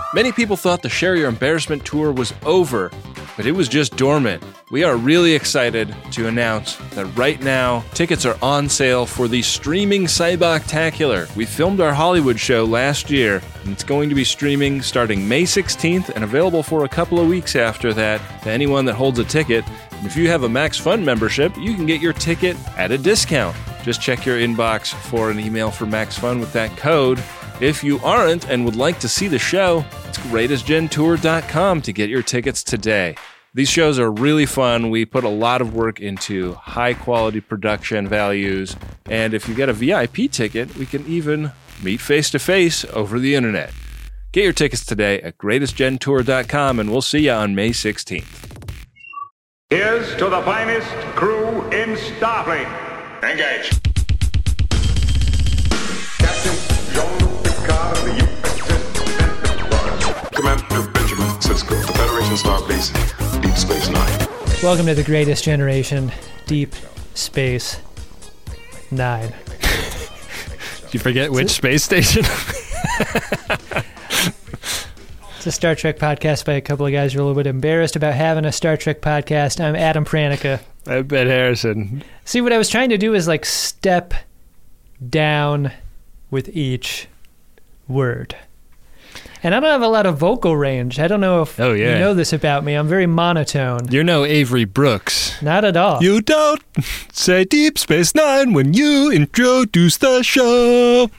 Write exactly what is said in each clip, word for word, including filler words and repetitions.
Many people thought the Share Your Embarrassment tour was over, but it was just dormant. We are really excited to announce that right now, tickets are on sale for the streaming Cyboctacular. We filmed our Hollywood show last year, and it's going to be streaming starting May sixteenth and available for a couple of weeks after that to anyone that holds a ticket. And if you have a Max Fun membership, you can get your ticket at a discount. Just check your inbox for an email for Max Fun with that code. If you aren't and would like to see the show, it's greatest gen tour dot com to get your tickets today. These shows are really fun. We put a lot of work into high-quality production values, and if you get a V I P ticket, we can even meet face-to-face over the internet. Get your tickets today at greatest gen tour dot com, and we'll see you on May sixteenth. Here's to the finest crew in Starfleet. Engage. Captain Jean-Luc Picard of the U S S Commander Benjamin Sisko, the Federation Starbase, Deep Space Nine. Welcome to the Greatest Generation, Deep Space Nine. Did you forget which space station? It's a Star Trek podcast by a couple of guys who are a little bit embarrassed about having a Star Trek podcast. I'm Adam Pranica. I'm Ben Harrison. See, what I was trying to do is like step down with each word. And I don't have a lot of vocal range. I don't know if oh, yeah. you know this about me. I'm very monotone. You're no Avery Brooks. Not at all. You don't say Deep Space Nine when you introduce the show.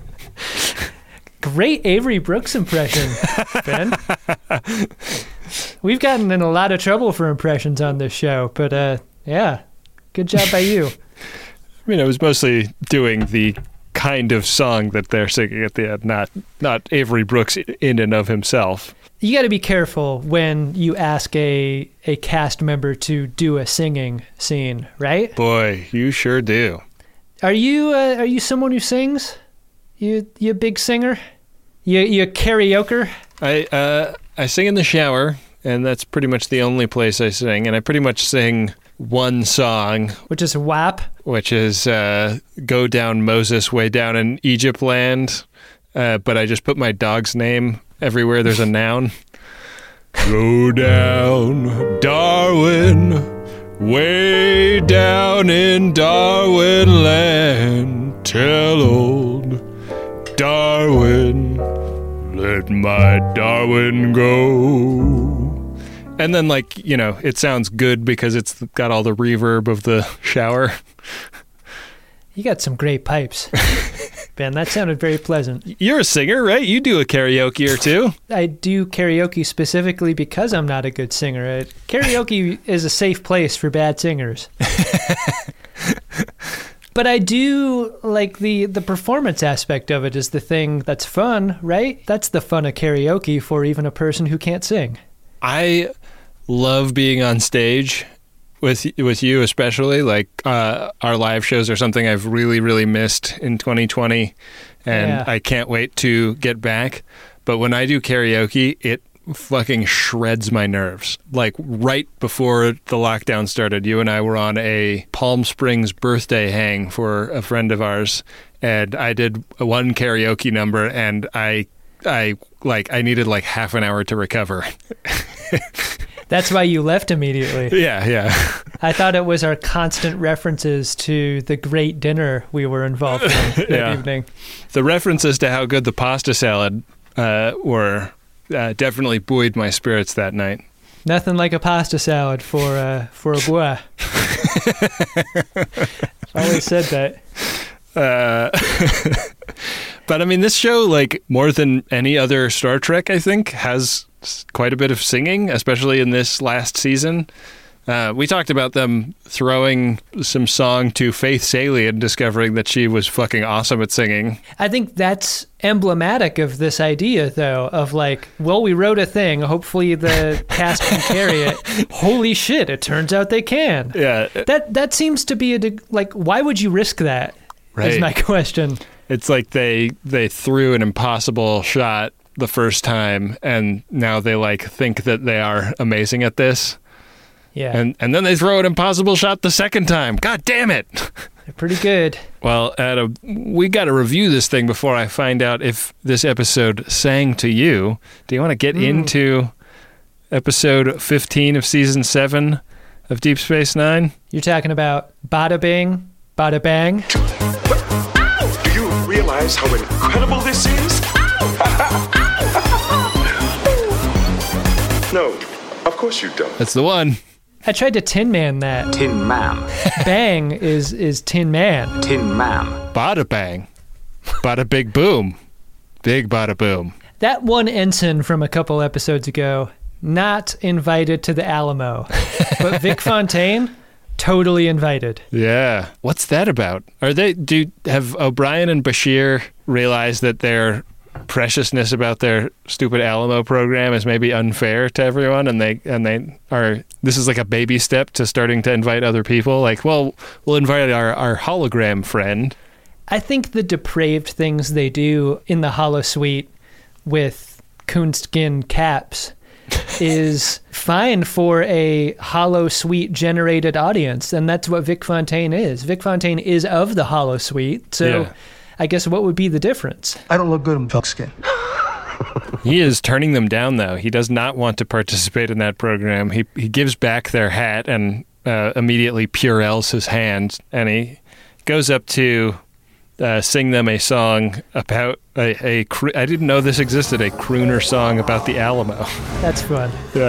Great Avery Brooks impression, Ben. We've gotten in a lot of trouble for impressions on this show, but uh, yeah, good job by you. I mean, I was mostly doing the kind of song that they're singing at the end, not not Avery Brooks in and of himself. You got to be careful when you ask a a cast member to do a singing scene, right? Boy, you sure do. Are you uh, are you someone who sings? You you a big singer? You you a karaoke? I uh I sing in the shower, and that's pretty much the only place I sing. And I pretty much sing one song, which is W A P, which is uh, "Go Down Moses, Way Down in Egypt Land." Uh, but I just put my dog's name everywhere there's a noun. Go down, Darwin, way down in Darwin land. Tell old Darwin, let my Darwin go. And then, like, you know, it sounds good because it's got all the reverb of the shower. You got some great pipes, Ben. That sounded very pleasant. You're a singer, right? You do a karaoke or two. I do karaoke specifically because I'm not a good singer. Uh, karaoke is a safe place for bad singers. But I do like the, the performance aspect of it is the thing that's fun, right? That's the fun of karaoke for even a person who can't sing. I love being on stage with with you, especially. Like uh, our live shows are something I've really, really missed in twenty twenty, and yeah. I can't wait to get back. But when I do karaoke, it fucking shreds my nerves. Like right before the lockdown started, you and I were on a Palm Springs birthday hang for a friend of ours, and I did one karaoke number, and I, I like I needed like half an hour to recover. That's why you left immediately. Yeah, yeah. I thought it was our constant references to the great dinner we were involved in that yeah. evening. The references to how good the pasta salad uh, were uh, definitely buoyed my spirits that night. Nothing like a pasta salad for uh, for a boy. I've always said that. Uh, but I mean, this show, like more than any other Star Trek, I think, has quite a bit of singing, especially in this last season. Uh, we talked about them throwing some song to Faith Salie and discovering that she was fucking awesome at singing. I think that's emblematic of this idea, though, of like, well, we wrote a thing. Hopefully the cast can carry it. Holy shit, it turns out they can. Yeah. That that seems to be, a like, why would you risk that? Right. Is my question. It's like they they threw an impossible shot the first time, and now they like think that they are amazing at this. Yeah. And and then they throw an impossible shot the second time. God damn it. They're pretty good. Well, Adam, we got to review this thing before I find out if this episode sang to you. Do you want to get mm. into episode fifteen of season seven of Deep Space Nine? You're talking about Bada Bing, Bada Bang. Do you realize how incredible this is? No, of course you don't. That's the one. I tried to Tin Man that. Tin Man. Bang is is Tin Man. Tin Man. Bada bang. Bada big boom. Big bada boom. That one ensign from a couple episodes ago, not invited to the Alamo. But Vic Fontaine, totally invited. Yeah. What's that about? Are they do have O'Brien and Bashir realized that their preciousness about their stupid Alamo program is maybe unfair to everyone, and they and they are this is like a baby step to starting to invite other people? Like, well, we'll invite our, our hologram friend. I think the depraved things they do in the holosuite with coonskin caps is fine for a holosuite generated audience, and that's what Vic Fontaine is. Vic Fontaine is of the holosuite, so yeah. I guess what would be the difference? I don't look good in elk skin. He is turning them down, though. He does not want to participate in that program. He he gives back their hat and uh, immediately Purells his hand, and he goes up to uh, sing them a song about a, a cr- I didn't know this existed, a crooner song about the Alamo. That's fun. Yeah.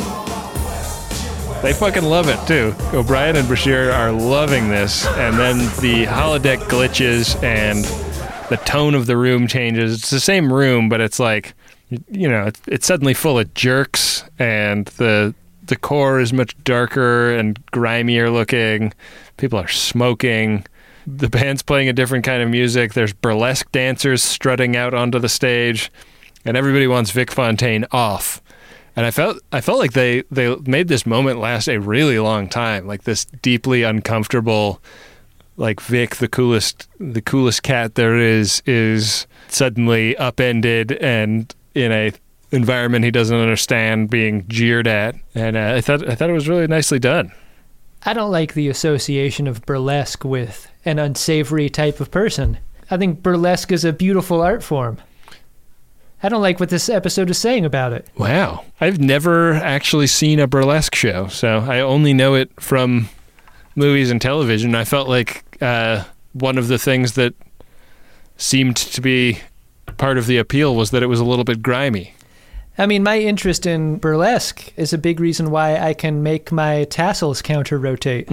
They fucking love it, too. O'Brien and Bashir are loving this, and then the holodeck glitches, and the tone of the room changes. It's the same room, but it's like, you know, it's, it's suddenly full of jerks, and the the core is much darker and grimier looking. People are smoking. The band's playing a different kind of music. There's burlesque dancers strutting out onto the stage, and everybody wants Vic Fontaine off. And I felt I felt like they, they made this moment last a really long time, like this deeply uncomfortable, like Vic, the coolest the coolest cat there is, is suddenly upended and in a environment he doesn't understand, being jeered at. And uh, I thought I thought it was really nicely done. I don't like the association of burlesque with an unsavory type of person. I think burlesque is a beautiful art form. I don't like what this episode is saying about it. Wow. I've never actually seen a burlesque show, so I only know it from movies and television. I felt like uh, one of the things that seemed to be part of the appeal was that it was a little bit grimy. I mean, my interest in burlesque is a big reason why I can make my tassels counter-rotate.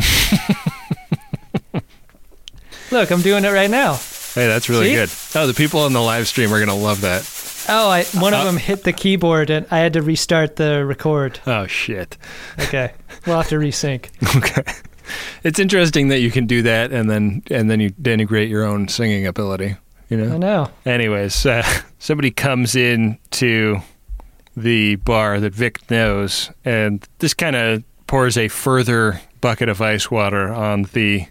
Look, I'm doing it right now. Hey, that's really See? good. Oh, the people on the live stream are going to love that. Oh, I, one of uh, them hit the keyboard and I had to restart the record. Oh, shit. Okay. We'll have to resync. Okay. It's interesting that you can do that and then and then you denigrate your own singing ability, you know? I know. Anyways, uh, somebody comes in to the bar that Vic knows, and this kind of pours a further bucket of ice water on the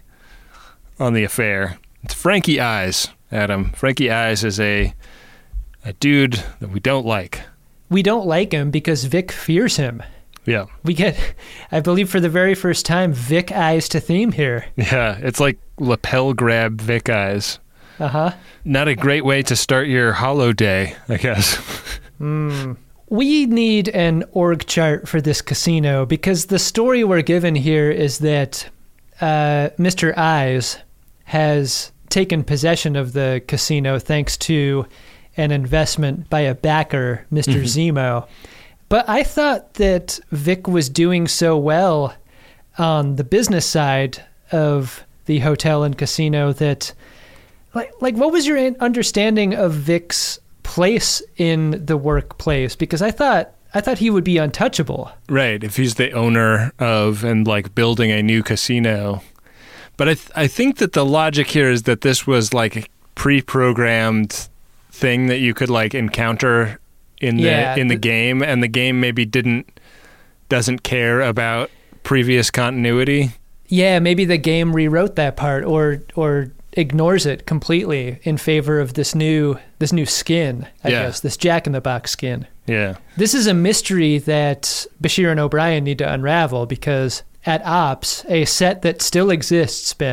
on the affair. It's Frankie Eyes, Adam. Frankie Eyes is a a dude that we don't like. We don't like him because Vic fears him. Yeah. We get, I believe for the very first time, Vic Eyes to theme here. Yeah, it's like lapel grab Vic Eyes. Uh-huh. Not a great way to start your holo day, I guess. Hmm. We need an org chart for this casino because the story we're given here is that uh, Mister Eyes has taken possession of the casino thanks to an investment by a backer, Mister Mm-hmm. Zemo. But I thought that Vic was doing so well on the business side of the hotel and casino that, like, like what was your understanding of Vic's place in the workplace? Because I thought I thought he would be untouchable. Right, if he's the owner of and like building a new casino. But I th- I think that the logic here is that this was like a pre-programmed thing that you could like encounter in the yeah, in the th- game, and the game maybe didn't doesn't care about previous continuity. Yeah, maybe the game rewrote that part or or ignores it completely in favor of this new this new skin, I yeah. guess, this Jack in the Box skin. Yeah. This is a mystery that Bashir and O'Brien need to unravel because at Ops, a set that still exists, Ben,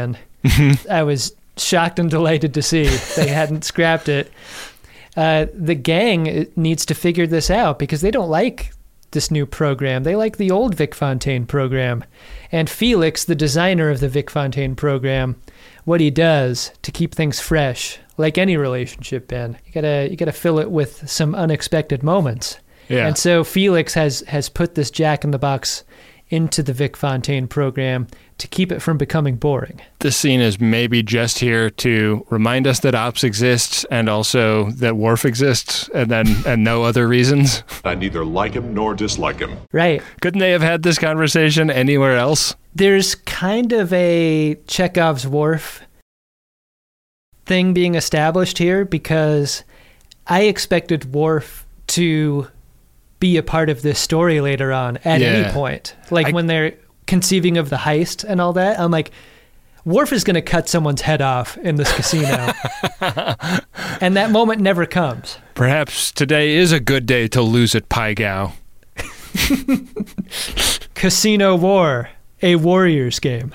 I was shocked and delighted to see they hadn't scrapped it. Uh, the gang needs to figure this out because they don't like this new program. They like the old Vic Fontaine program. And Felix, the designer of the Vic Fontaine program, what he does to keep things fresh, like any relationship, Ben, you gotta you gotta fill it with some unexpected moments. Yeah. And so Felix has has put this Jack in the Box into the Vic Fontaine program to keep it from becoming boring. This scene is maybe just here to remind us that Ops exists and also that Worf exists, and then and no other reasons. I neither like him nor dislike him. Right. Couldn't they have had this conversation anywhere else? There's kind of a Chekhov's Worf thing being established here because I expected Worf to be a part of this story later on at Yeah. any point. Like I- when they're conceiving of the heist and all that, I'm like, Worf is going to cut someone's head off in this casino. And that moment never comes. Perhaps today is a good day to lose at Pygow. Casino War, a Warriors game.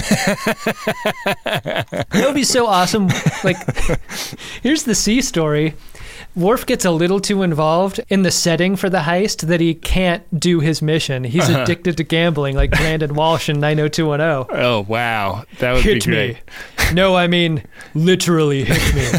That would be so awesome. Like, here's the C story. Worf gets a little too involved in the setting for the heist that he can't do his mission. He's Uh-huh. addicted to gambling like Brandon Walsh in nine oh two one oh. Oh, wow. That would Hit be great. me. No, I mean, literally hit me.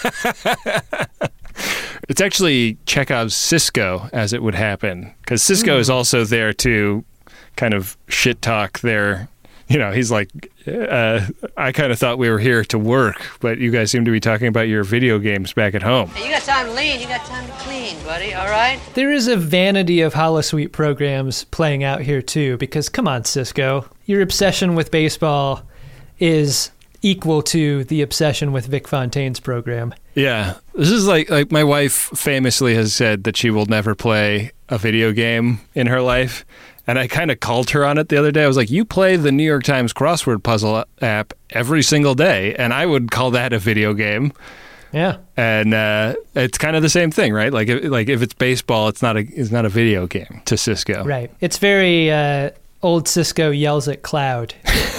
It's actually Chekhov's Cisco, as it would happen, because Cisco Mm. is also there to kind of shit talk their, you know, he's like, uh, I kind of thought we were here to work, but you guys seem to be talking about your video games back at home. Hey, you got time to lean, you got time to clean, buddy, all right? There is a vanity of holosuite programs playing out here too, because come on, Cisco, your obsession with baseball is equal to the obsession with Vic Fontaine's program. Yeah, this is like like my wife famously has said that she will never play a video game in her life. And I kind of called her on it the other day. I was like, you play the New York Times crossword puzzle app every single day, and I would call that a video game. Yeah. And uh, it's kind of the same thing, right? Like, if, like if it's baseball, it's not a it's not a video game to Cisco. Right. It's very uh, old Cisco yells at Cloud.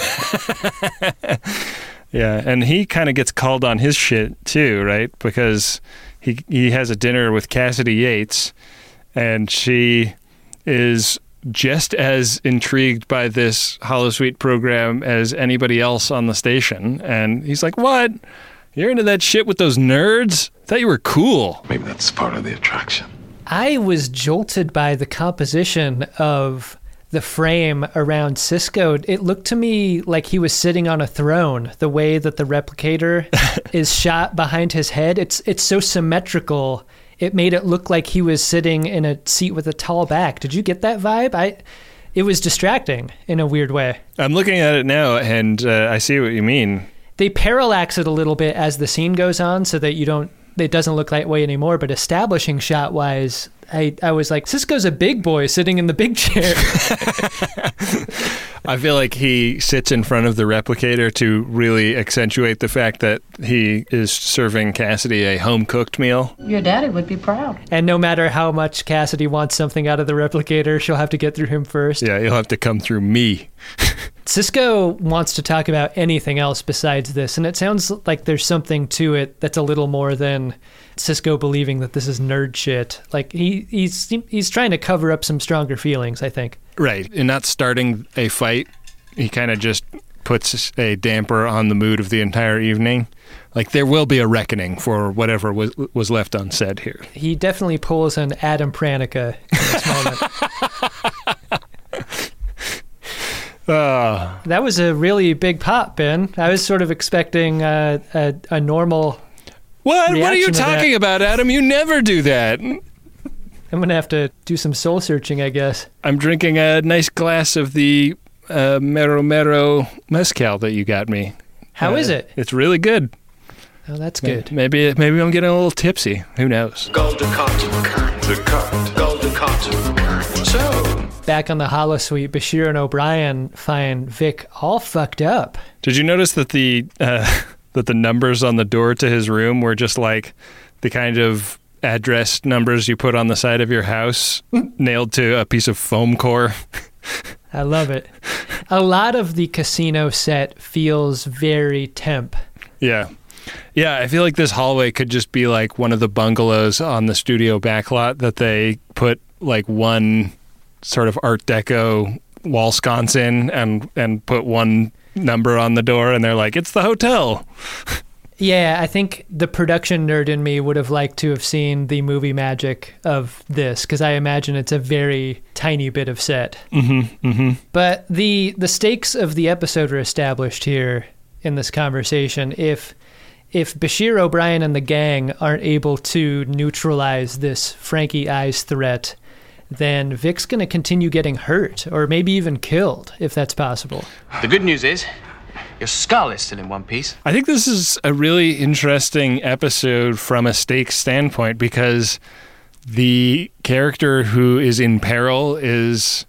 Yeah, and he kind of gets called on his shit too, right? Because he he has a dinner with Cassidy Yates, and she is just as intrigued by this holosuite program as anybody else on the station. And he's like, what? You're into that shit with those nerds? I thought you were cool. Maybe that's part of the attraction. I was jolted by the composition of the frame around Cisco. It looked to me like he was sitting on a throne, the way that the replicator is shot behind his head. It's it's so symmetrical. It made it look like he was sitting in a seat with a tall back. Did you get that vibe? I, it was distracting in a weird way. I'm looking at it now, and uh, I see what you mean. They parallax it a little bit as the scene goes on so that you don't, it doesn't look that way anymore, but establishing shot-wise, I, I was like, Cisco's a big boy sitting in the big chair. I feel like he sits in front of the replicator to really accentuate the fact that he is serving Cassidy a home-cooked meal. Your daddy would be proud. And no matter how much Cassidy wants something out of the replicator, she'll have to get through him first. Yeah, you'll have to come through me. Cisco wants to talk about anything else besides this, and it sounds like there's something to it that's a little more than Cisco believing that this is nerd shit. Like, he he's he's trying to cover up some stronger feelings, I think. Right. In not starting a fight, he kind of just puts a damper on the mood of the entire evening. Like, there will be a reckoning for whatever was was left unsaid here. He definitely pulls an Adam Pranica in this moment. Uh, That was a really big pop, Ben. I was sort of expecting uh, a, a normal... what? What are you Reaction to that. talking about, Adam? You never do that. I'm going to have to do some soul searching, I guess. I'm drinking a nice glass of the uh, Mero Mero mezcal that you got me. How Uh, is it? It's really good. Oh, that's good. Maybe maybe I'm getting a little tipsy. Who knows? Golden Cotton, The cut. Golden Cotton. So, Back on the holosuite, Bashir and O'Brien find Vic all fucked up. Did you notice that the uh, that the numbers on the door to his room were just like the kind of address numbers you put on the side of your house, nailed to a piece of foam core? I love it. A lot of the casino set feels very temp. Yeah. Yeah, I feel like this hallway could just be like one of the bungalows on the studio backlot that they put like one sort of Art Deco wall sconce in and, and put one number on the door and they're like, it's the hotel. Yeah, I think the production nerd in me would have liked to have seen the movie magic of this because I imagine it's a very tiny bit of set. Mm-hmm, mm-hmm. But the the stakes of the episode are established here in this conversation. If if Bashir O'Brien and the gang aren't able to neutralize this Frankie Eyes threat, then Vic's going to continue getting hurt or maybe even killed, if that's possible. The good news is, your skull is still in one piece. I think this is a really interesting episode from a stakes standpoint because the character who is in peril is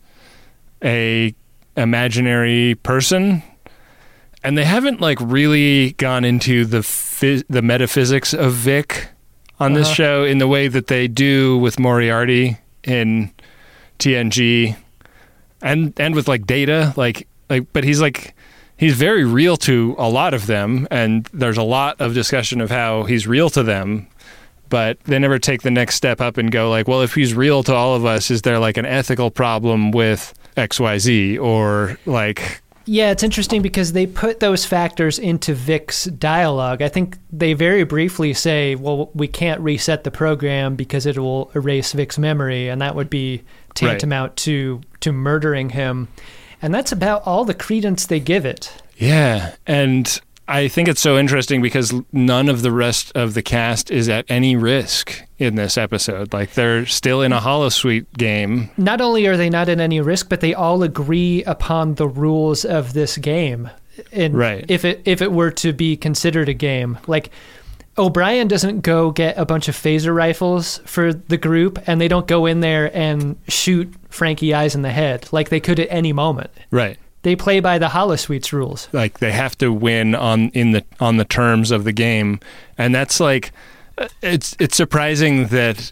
a imaginary person, and they haven't like really gone into the phys- the metaphysics of Vic on this Uh-huh. show in the way that they do with Moriarty in T N G, and and with like Data, like like, but he's like. He's very real to a lot of them, and there's a lot of discussion of how he's real to them, but they never take the next step up and go like, well, if he's real to all of us, is there like an ethical problem with X Y Z or like... Yeah, it's interesting because they put those factors into Vic's dialogue. I think they very briefly say, well, we can't reset the program because it will erase Vic's memory, and that would be tantamount right. to to murdering him. And that's about all the credence they give it. Yeah, and I think it's so interesting because none of the rest of the cast is at any risk in this episode. Like, they're still in a holosuite game. Not only are they not in any risk, but they all agree upon the rules of this game. And right. if it if it were to be considered a game. Like, O'Brien doesn't go get a bunch of phaser rifles for the group, and they don't go in there and shoot Frankie Eyes in the head like they could at any moment. Right. They play by the holosuites rules. Like, they have to win on in the on the terms of the game, and that's like it's it's surprising that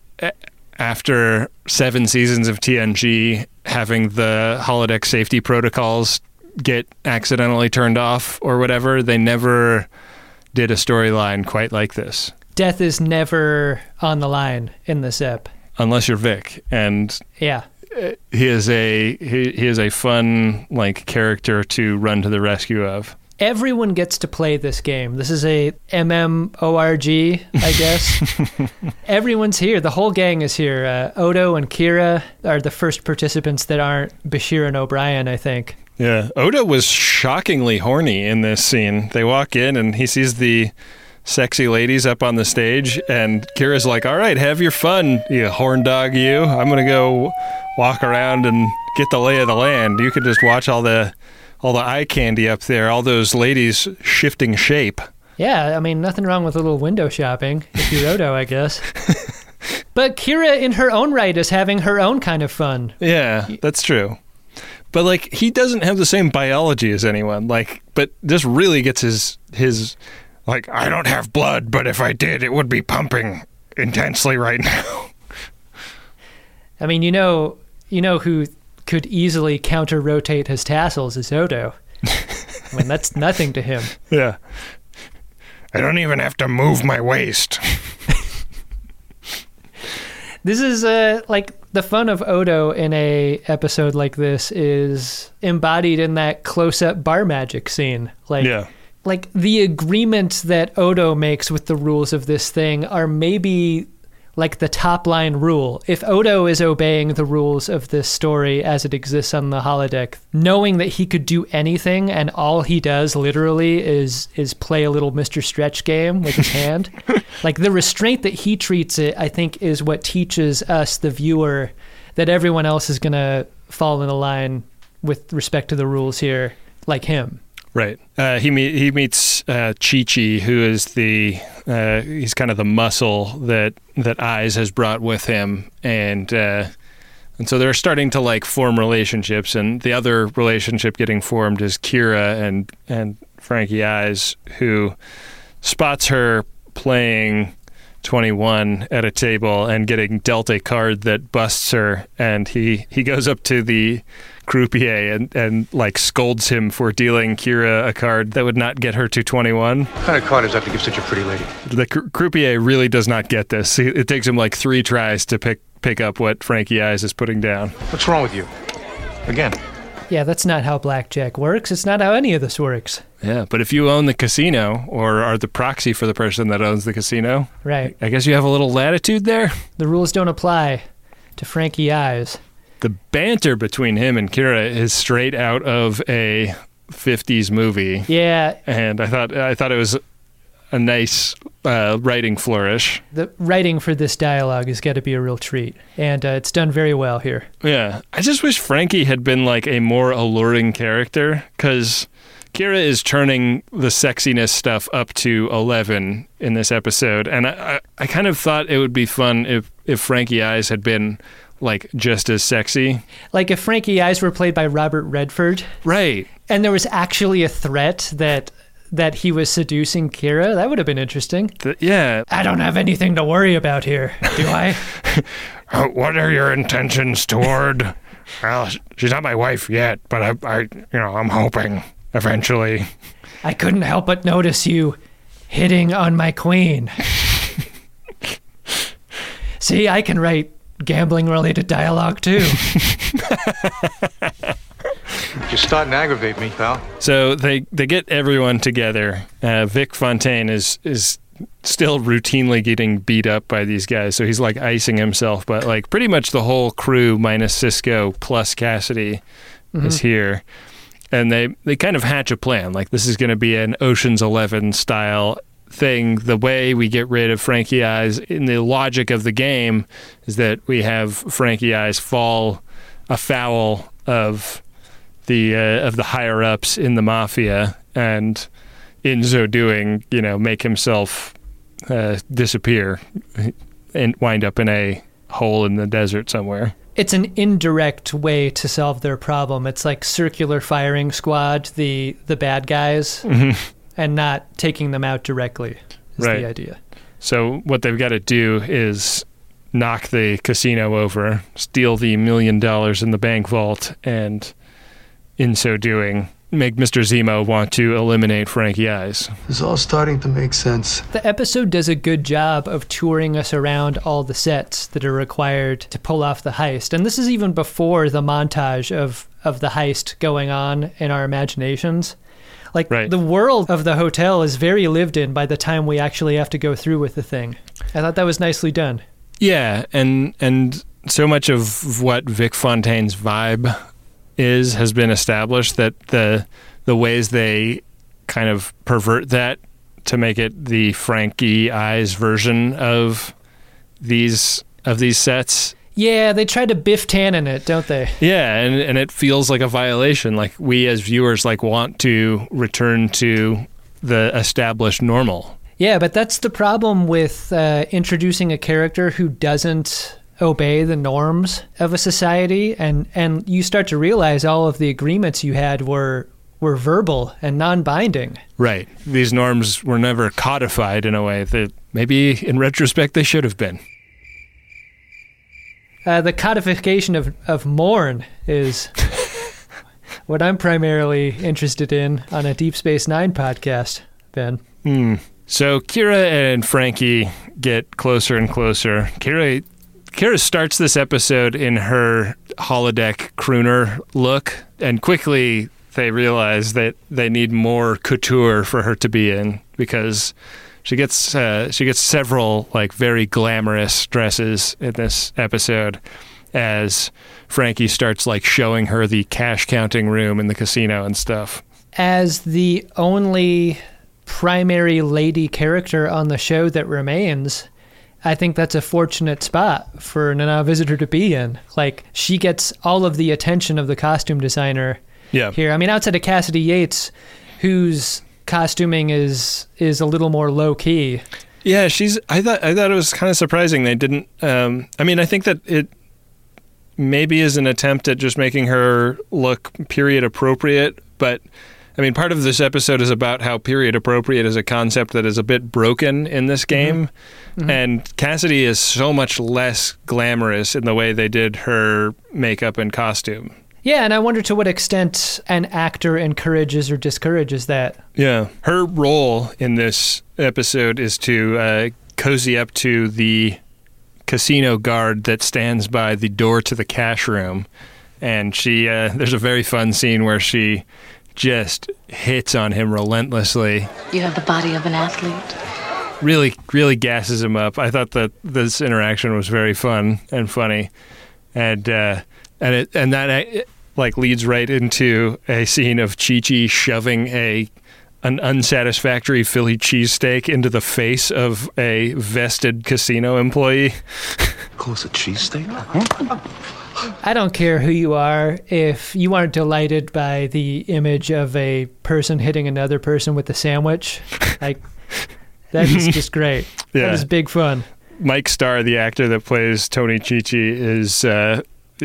after seven seasons of T N G, having the holodeck safety protocols get accidentally turned off or whatever, they never did a storyline quite like this. Death is never on the line in this ep. Unless you're Vic, and yeah, he is a he, he is a fun like character to run to the rescue of. Everyone gets to play this game. This is a MMORG, I guess. Everyone's here. The whole gang is here. Uh, Odo and Kira are the first participants that aren't Bashir and O'Brien, I think. Yeah, Odo was shockingly horny in this scene. They walk in and he sees the sexy ladies up on the stage, and Kira's like, all right, have your fun, you horn dog you. I'm going to go walk around and get the lay of the land. You can just watch all the all the eye candy up there, all those ladies shifting shape. Yeah, I mean, nothing wrong with a little window shopping, if you're Odo, I guess. But Kira, in her own right, is having her own kind of fun. Yeah, that's true. But, like, he doesn't have the same biology as anyone. Like, but this really gets his, his, like, I don't have blood, but if I did, it would be pumping intensely right now. I mean, you know, you know who could easily counter-rotate his tassels is Odo. I mean, that's nothing to him. Yeah. I don't even have to move my waist. This is uh, like the fun of Odo in a episode like this is embodied in that close-up bar magic scene. Like, yeah. like the agreement that Odo makes with the rules of this thing are maybe like the top line rule. If Odo is obeying the rules of this story as it exists on the holodeck, knowing that he could do anything and all he does literally is is play a little Mister Stretch game with his hand, like the restraint that he treats it, I think, is what teaches us, the viewer, that everyone else is going to fall in a line with respect to the rules here, like him. Right. Uh, he meet, he meets uh, Chi-Chi, who is the uh, he's kind of the muscle that that Eyes has brought with him, and uh, and so they're starting to like form relationships. And the other relationship getting formed is Kira and and Frankie Eyes, who spots her playing twenty-one at a table and getting dealt a card that busts her, and he, he goes up to the croupier and, and like scolds him for dealing Kira a card that would not get her to twenty-one. What kind of card is that to give such a pretty lady? The cr- croupier really does not get this. He, it takes him like three tries to pick pick up what Frankie Eyes is putting down. What's wrong with you? Again. Yeah, that's not how blackjack works. It's not how any of this works. Yeah, but if you own the casino or are the proxy for the person that owns the casino, right? I guess you have a little latitude there. The rules don't apply to Frankie Eyes. The banter between him and Kira is straight out of a fifties movie. Yeah, and I thought I thought it was a nice uh, writing flourish. The writing for this dialogue has got to be a real treat, and uh, it's done very well here. Yeah, I just wish Frankie had been like a more alluring character, because Kira is turning the sexiness stuff up to eleven in this episode, and I, I, I kind of thought it would be fun if, if Frankie Eyes had been like just as sexy. Like if Frankie Eyes were played by Robert Redford. Right. And there was actually a threat that that he was seducing Kira, that would have been interesting. The, yeah. I don't have anything to worry about here, do I? uh, what are your intentions toward? Well, she's not my wife yet, but I, I, you know, I'm hoping eventually. I couldn't help but notice you hitting on my queen. See, I can write gambling-related dialogue too. You're starting to aggravate me, pal. So they, they get everyone together. Uh, Vic Fontaine is is still routinely getting beat up by these guys, so he's like icing himself. But like pretty much the whole crew minus Cisco plus Cassidy mm-hmm. is here, and they they kind of hatch a plan. Like this is going to be an Ocean's Eleven style thing. The way we get rid of Frankie Eyes in the logic of the game is that we have Frankie Eyes fall afoul of the uh, of the higher ups in the mafia, and in so doing, you know, make himself uh, disappear and wind up in a hole in the desert somewhere. It's an indirect way to solve their problem. It's like circular firing squad, the the bad guys, mm-hmm. and not taking them out directly is right. the idea. So what they've got to do is knock the casino over, steal the million dollars in the bank vault, and in so doing, make Mister Zemo want to eliminate Frankie Eyes. It's all starting to make sense. The episode does a good job of touring us around all the sets that are required to pull off the heist. And this is even before the montage of, of the heist going on in our imaginations. Like, right. The world of the hotel is very lived in by the time we actually have to go through with the thing. I thought that was nicely done. Yeah, and and so much of what Vic Fontaine's vibe is has been established, that the the ways they kind of pervert that to make it the Frankie Eyes version of these of these sets. Yeah, they try to Biff Tannen it, don't they? Yeah, and and it feels like a violation. Like we as viewers like want to return to the established normal. Yeah, but that's the problem with uh, introducing a character who doesn't obey the norms of a society, and and you start to realize all of the agreements you had were were verbal and non-binding. Right. These norms were never codified in a way that maybe in retrospect they should have been. Uh, the codification of, of Morn is what I'm primarily interested in on a Deep Space Nine podcast, Ben. Hmm. So Kira and Frankie get closer and closer. Kira Kira starts this episode in her holodeck crooner look, and quickly they realize that they need more couture for her to be in, because she gets uh, she gets several like very glamorous dresses in this episode as Frankie starts like showing her the cash counting room in the casino and stuff. As the only primary lady character on the show that remains, I think that's a fortunate spot for a Nana visitor to be in. Like, she gets all of the attention of the costume designer yeah. here. I mean, outside of Cassidy Yates, whose costuming is is a little more low key. Yeah, she's. I thought I thought it was kind of surprising they didn't. Um, I mean, I think that it maybe is an attempt at just making her look period appropriate, but I mean, part of this episode is about how period appropriate is a concept that is a bit broken in this game. Mm-hmm. Mm-hmm. And Cassidy is so much less glamorous in the way they did her makeup and costume. Yeah, and I wonder to what extent an actor encourages or discourages that. Yeah. Her role in this episode is to uh, cozy up to the casino guard that stands by the door to the cash room. And she, uh, there's a very fun scene where she just hits on him relentlessly. You have the body of an athlete. Really, really gasses him up. I thought that this interaction was very fun and funny. And, uh, and it, and that, it, like, leads right into a scene of Chi-Chi shoving a an unsatisfactory Philly cheesesteak into the face of a vested casino employee. Call us a cheesesteak? Huh? I don't care who you are. If you aren't delighted by the image of a person hitting another person with a sandwich, like, that is just great. Yeah. That is big fun. Mike Starr, the actor that plays Tony Chi-Chi, is uh,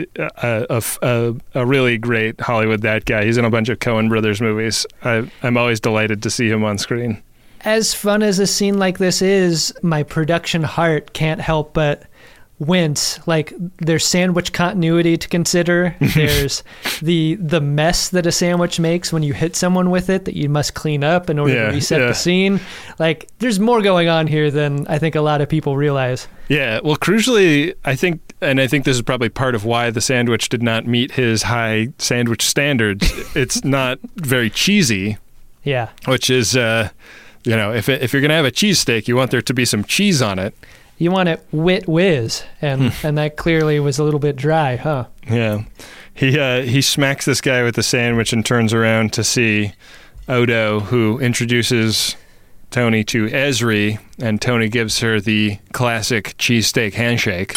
a, a, a, a really great Hollywood that guy. He's in a bunch of Coen Brothers movies. I, I'm always delighted to see him on screen. As fun as a scene like this is, my production heart can't help but wince. Like, there's sandwich continuity to consider. There's the the mess that a sandwich makes when you hit someone with it that you must clean up in order yeah, to reset yeah. the scene. Like, there's more going on here than I think a lot of people realize. Yeah, well, crucially, I think, and I think this is probably part of why the sandwich did not meet his high sandwich standards. It's not very cheesy. Yeah. Which is, uh, you know, if it, if you're going to have a cheesesteak, you want there to be some cheese on it. You want it wit whiz, and and that clearly was a little bit dry, huh? Yeah. He uh, he smacks this guy with the sandwich and turns around to see Odo, who introduces Tony to Ezri, and Tony gives her the classic cheesesteak handshake.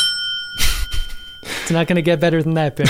It's not going to get better than that, Ben.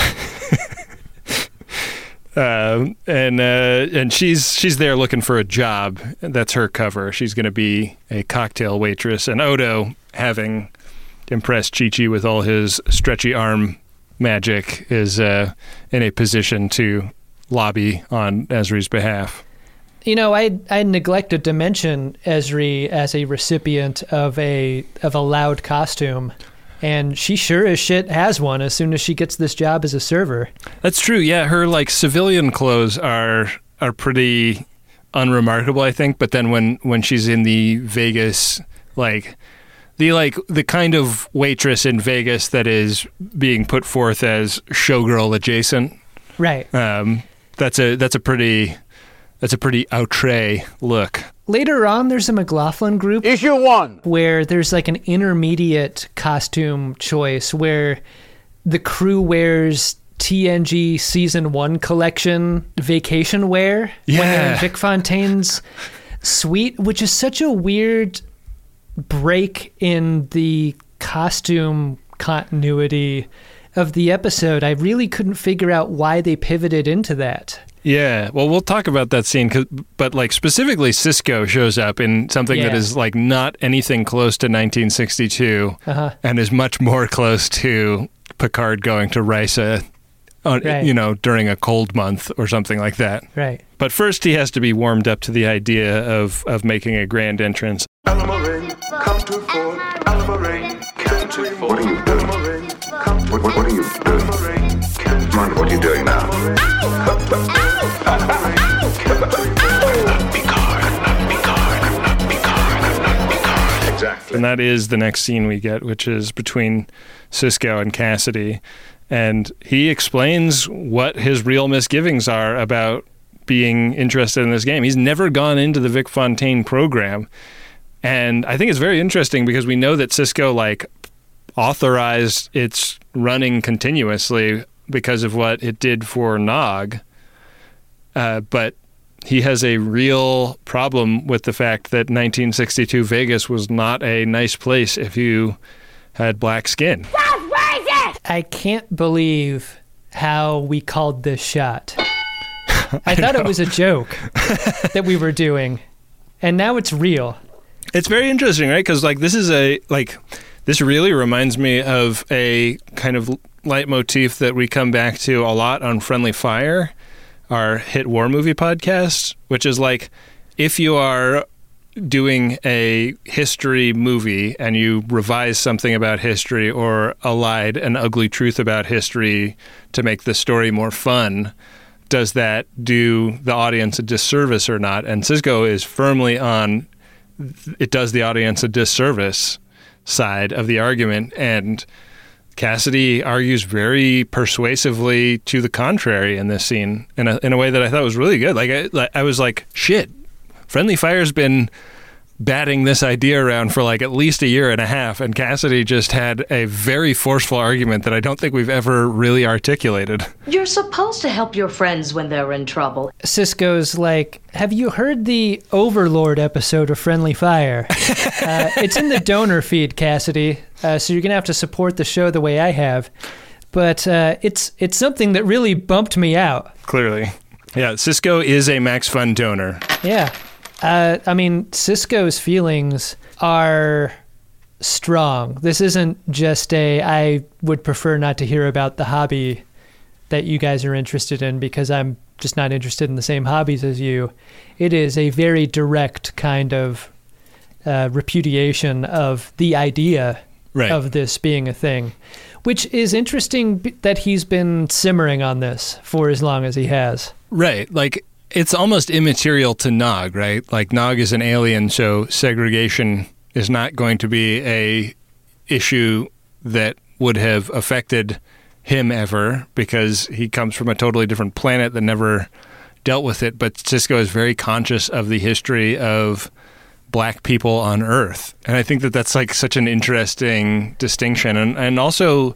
Um, and uh, and she's she's there looking for a job. That's her cover. She's going to be a cocktail waitress. And Odo, having impressed Chi-Chi with all his stretchy arm magic, is uh, in a position to lobby on Ezri's behalf. You know, I I neglected to mention Ezri as a recipient of a of a loud costume. And she sure as shit has one as soon as she gets this job as a server. That's true. Yeah, her like civilian clothes are are pretty unremarkable, I think. But then when, when she's in the Vegas, like the like the kind of waitress in Vegas that is being put forth as showgirl adjacent, right? Um, that's a that's a pretty that's a pretty outre look. Later on, there's a McLaughlin group. Issue one. Where there's like an intermediate costume choice where the crew wears T N G Season one collection vacation wear yeah. when they're in Vic Fontaine's suite, which is such a weird break in the costume continuity of the episode. I really couldn't figure out why they pivoted into that. Yeah, well, we'll talk about that scene, 'cause, but like specifically Sisko shows up in something yeah. that is like not anything close to nineteen sixty-two uh-huh. and is much more close to Picard going to Risa, on, right. you know, during a cold month or something like that. Right. But first he has to be warmed up to the idea of, of making a grand entrance. Alamarin, come to Fort. Alamarin, come to Fort. What are you doing? What, what, what are you doing? Mind what are you doing now? Exactly. And that is the next scene we get, which is between Sisko and Cassidy. And he explains what his real misgivings are about being interested in this game. He's never gone into the Vic Fontaine program. And I think it's very interesting because we know that Sisko, like, authorized its running continuously because of what it did for Nog. Uh, but he has a real problem with the fact that nineteen sixty-two Vegas was not a nice place if you had black skin. That's racist! I can't believe how we called this shot. I, I thought know. It was a joke that we were doing, and now it's real. It's very interesting, right? Because like this is a like this really reminds me of a kind of leitmotif that we come back to a lot on Friendly Fire, our hit war movie podcast, which is like if you are doing a history movie and you revise something about history or elide an ugly truth about history to make the story more fun, does that do the audience a disservice or not? And Sisko is firmly on it does the audience a disservice side of the argument, and Cassidy argues very persuasively to the contrary in this scene in a, in a way that I thought was really good. Like I, I was like, shit, Friendly Fire's been batting this idea around for like at least a year and a half, and Cassidy just had a very forceful argument that I don't think we've ever really articulated. You're supposed to help your friends when they're in trouble. Sisko's like, have you heard the Overlord episode of Friendly Fire? uh, it's in the donor feed, Cassidy, uh, so you're going to have to support the show the way I have. But uh, it's it's something that really bumped me out. Clearly. Yeah, Sisko is a Max Fun donor. Yeah. Uh, I mean, Sisko's feelings are strong. This isn't just a, I would prefer not to hear about the hobby that you guys are interested in because I'm just not interested in the same hobbies as you. It is a very direct kind of uh, repudiation of the idea right. of this being a thing, which is interesting that he's been simmering on this for as long as he has. Right. Like, it's almost immaterial to Nog, right? Like, Nog is an alien, so segregation is not going to be a issue that would have affected him ever because he comes from a totally different planet that never dealt with it. But Sisko is very conscious of the history of black people on Earth. And I think that that's like such an interesting distinction and, and also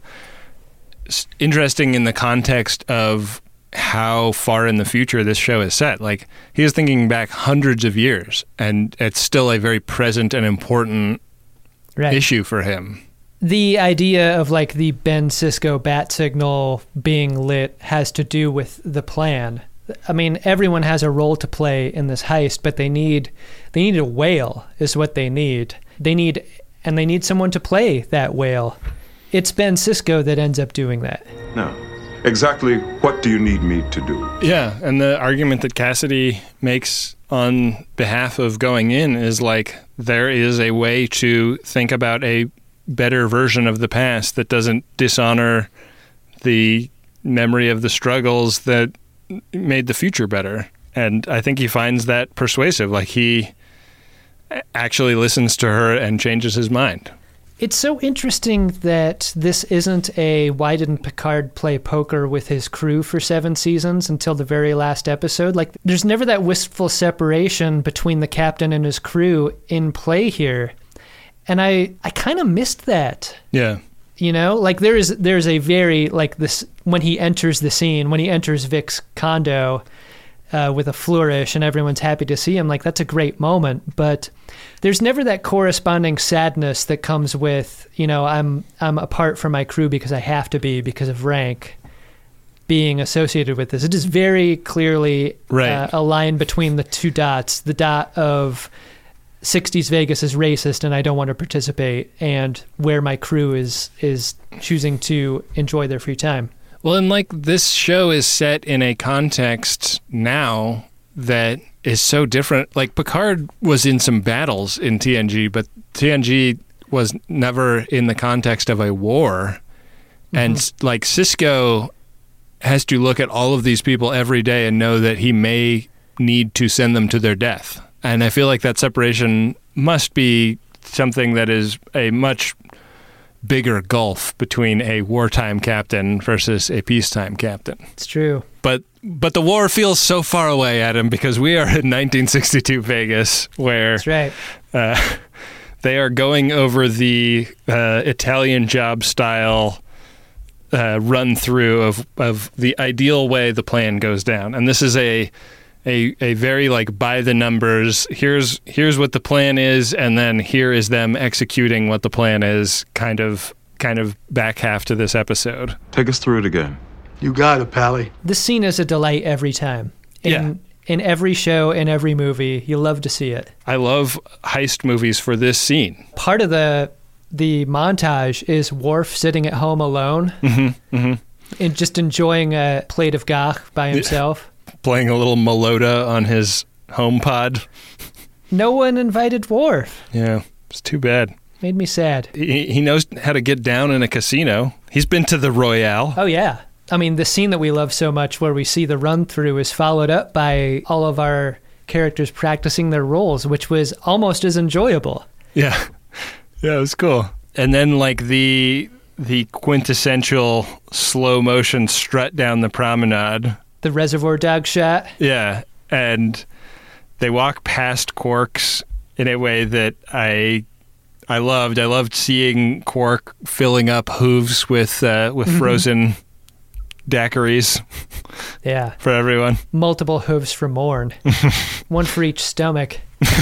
interesting in the context of how far in the future this show is set. Like, he is thinking back hundreds of years, and it's still a very present and important right. issue for him. The idea of like the Ben Sisko bat signal being lit has to do with the plan. I mean, everyone has a role to play in this heist, but they need they need a whale is what they need. They need and they need someone to play that whale. It's Ben Sisko that ends up doing that. No. Exactly what do you need me to do? Yeah, and the argument that Cassidy makes on behalf of going in is like, there is a way to think about a better version of the past that doesn't dishonor the memory of the struggles that made the future better. And I think he finds that persuasive. Like, he actually listens to her and changes his mind. It's so interesting that this isn't a why didn't Picard play poker with his crew for seven seasons until the very last episode. Like, there's never that wistful separation between the captain and his crew in play here. And I, I kind of missed that. Yeah. You know, like there is there's a very, like this, when he enters the scene, when he enters Vic's condo uh, with a flourish and everyone's happy to see him, like that's a great moment. But there's never that corresponding sadness that comes with, you know, I'm I'm apart from my crew because I have to be because of rank being associated with this. It is very clearly right. uh, a line between the two dots, the dot of sixties Vegas is racist and I don't want to participate, and where my crew is is choosing to enjoy their free time. Well, and like this show is set in a context now that is so different. Like, Picard was in some battles in T N G, but T N G was never in the context of a war. Mm-hmm. And like Sisko has to look at all of these people every day and know that he may need to send them to their death. And I feel like that separation must be something that is a much bigger gulf between a wartime captain versus a peacetime captain. It's true. But but the war feels so far away, Adam, because we are in nineteen sixty-two Vegas, where That's right. uh, they are going over the uh, Italian job style uh, run through of of the ideal way the plan goes down, and this is a a a very like by the numbers. Here's here's what the plan is, and then here is them executing what the plan is. Kind of kind of back half to this episode. Take us through it again. You got it, Pally. This scene is a delight every time. In, yeah. In every show, in every movie, you love to see it. I love heist movies for this scene. Part of the the montage is Worf sitting at home alone mm-hmm, mm-hmm. and just enjoying a plate of gach by himself. playing a little melota on his HomePod. No one invited Worf. Yeah, it's too bad. Made me sad. He, he knows how to get down in a casino. He's been to the Royale. Oh, yeah. I mean, the scene that we love so much where we see the run-through is followed up by all of our characters practicing their roles, which was almost as enjoyable. Yeah. Yeah, it was cool. And then, like, the the quintessential slow-motion strut down the promenade. The Reservoir Dog shot. Yeah, and they walk past Quark's in a way that I I loved. I loved seeing Quark filling up hooves with uh, with Mm-hmm. frozen daiquiris Yeah. for everyone. Multiple hooves for Morn. One for each stomach.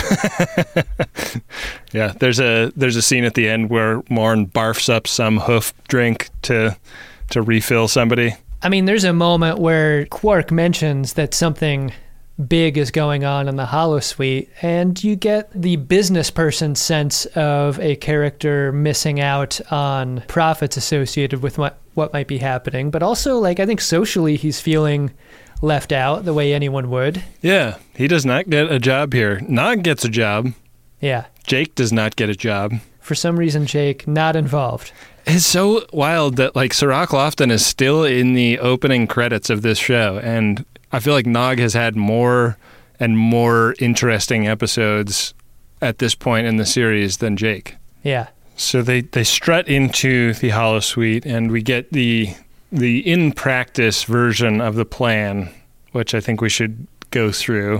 Yeah, there's a there's a scene at the end where Morn barfs up some hoof drink to to refill somebody. I mean, there's a moment where Quark mentions that something big is going on in the holosuite, and you get the business person sense of a character missing out on profits associated with what, what might be happening. But also, like, I think socially he's feeling left out the way anyone would. Yeah, he does not get a job here. Nog gets a job. Yeah. Jake does not get a job. For some reason, Jake, not involved. It's so wild that, like, Sirach Lofton is still in the opening credits of this show, and I feel like Nog has had more and more interesting episodes at this point in the series than Jake. Yeah. So they, they strut into the holosuite, and we get the the in-practice version of the plan, which I think we should go through.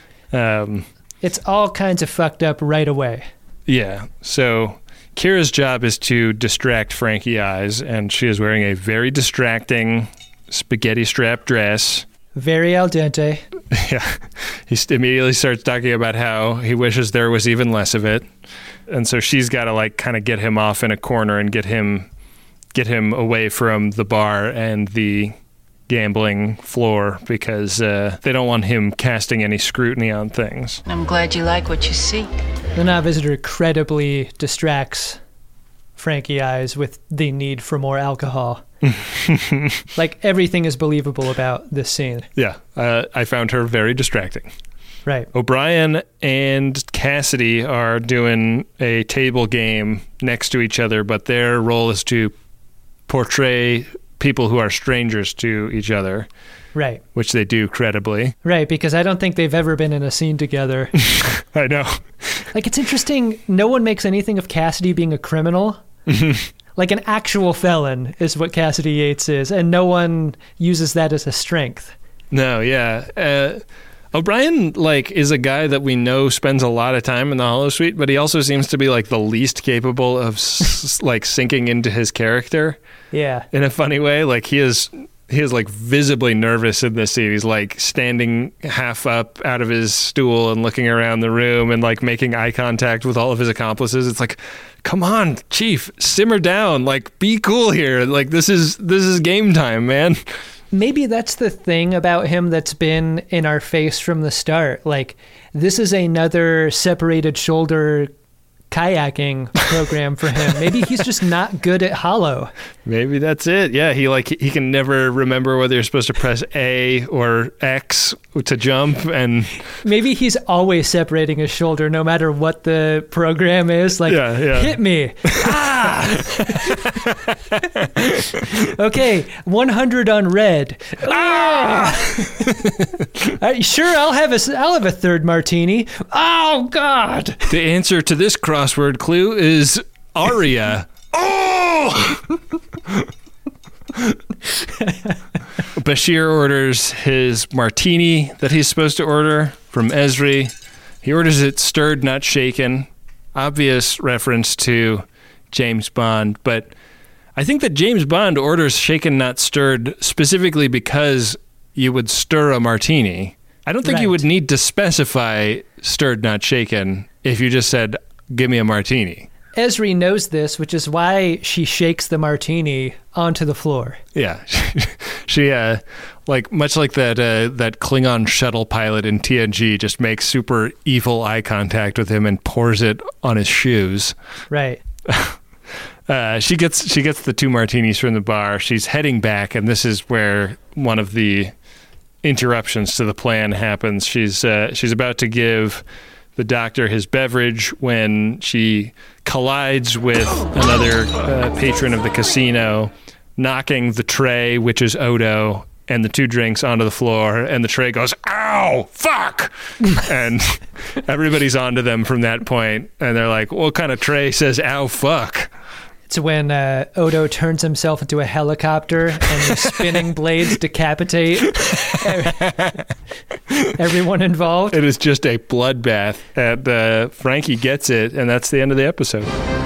Um, It's all kinds of fucked up right away. yeah, so Kira's job is to distract Frankie Eyes, and she is wearing a very distracting spaghetti strap dress. Very al dente. Yeah. He st- immediately starts talking about how he wishes there was even less of it. And so she's got to, like, kind of get him off in a corner and get him get him away from the bar and the gambling floor because uh, they don't want him casting any scrutiny on things. I'm glad you like what you see. The Na'vi visitor credibly distracts Frankie Eyes with the need for more alcohol. Like, everything is believable about this scene. Yeah. Uh, I found her very distracting. Right. O'Brien and Cassidy are doing a table game next to each other, but their role is to portray people who are strangers to each other, Right. which they do credibly. Right, because I don't think they've ever been in a scene together. I know. Like, it's interesting, no one makes anything of Cassidy being a criminal. Like, an actual felon is what Cassidy Yates is, and no one uses that as a strength. No, yeah. Uh, O'Brien, like, is a guy that we know spends a lot of time in the holosuite, but he also seems to be, like, the least capable of, s- like, sinking into his character Yeah. in a funny way. Like, he is... He is, like, visibly nervous in this scene. He's, like, standing half up out of his stool and looking around the room and, like, making eye contact with all of his accomplices. It's like, come on, Chief, simmer down. Like, be cool here. Like, this is this is game time, man. Maybe that's the thing about him that's been in our face from the start. Like, this is another separated shoulder kayaking program for him. Maybe he's just not good at holo. Maybe that's it. Yeah, he like he can never remember whether you're supposed to press A or X to jump, and Maybe he's always separating his shoulder no matter what the program is. Like, Yeah, yeah. hit me. Ah! Okay, one hundred on red. Ah! Uh, sure, I'll have a, I'll have a third martini. Oh, God. the answer to this crossword clue is Aria. Oh! Bashir orders his martini that he's supposed to order from Esri. He orders it stirred, not shaken. Obvious reference to James Bond, but I think that James Bond orders shaken, not stirred specifically because you would stir a martini. I don't think you Right. would need to specify stirred, not shaken if you just said, give me a martini. Esri knows this, which is why she shakes the martini onto the floor. Yeah. she, uh, like, much like that uh, that Klingon shuttle pilot in T N G, just makes super evil eye contact with him and pours it on his shoes. Right. Uh, she gets she gets the two martinis from the bar. She's heading back, and this is where one of the interruptions to the plan happens. She's uh, she's about to give the doctor his beverage when she collides with another uh, patron of the casino, knocking the tray, which is Odo, and the two drinks onto the floor, and the tray goes, ow, fuck! And everybody's onto them from that point, and they're like, what kind of tray says, ow, fuck? It's when uh, Odo turns himself into a helicopter and the spinning blades decapitate everyone involved. It is just a bloodbath, and uh, Frankie gets it, and that's the end of the episode.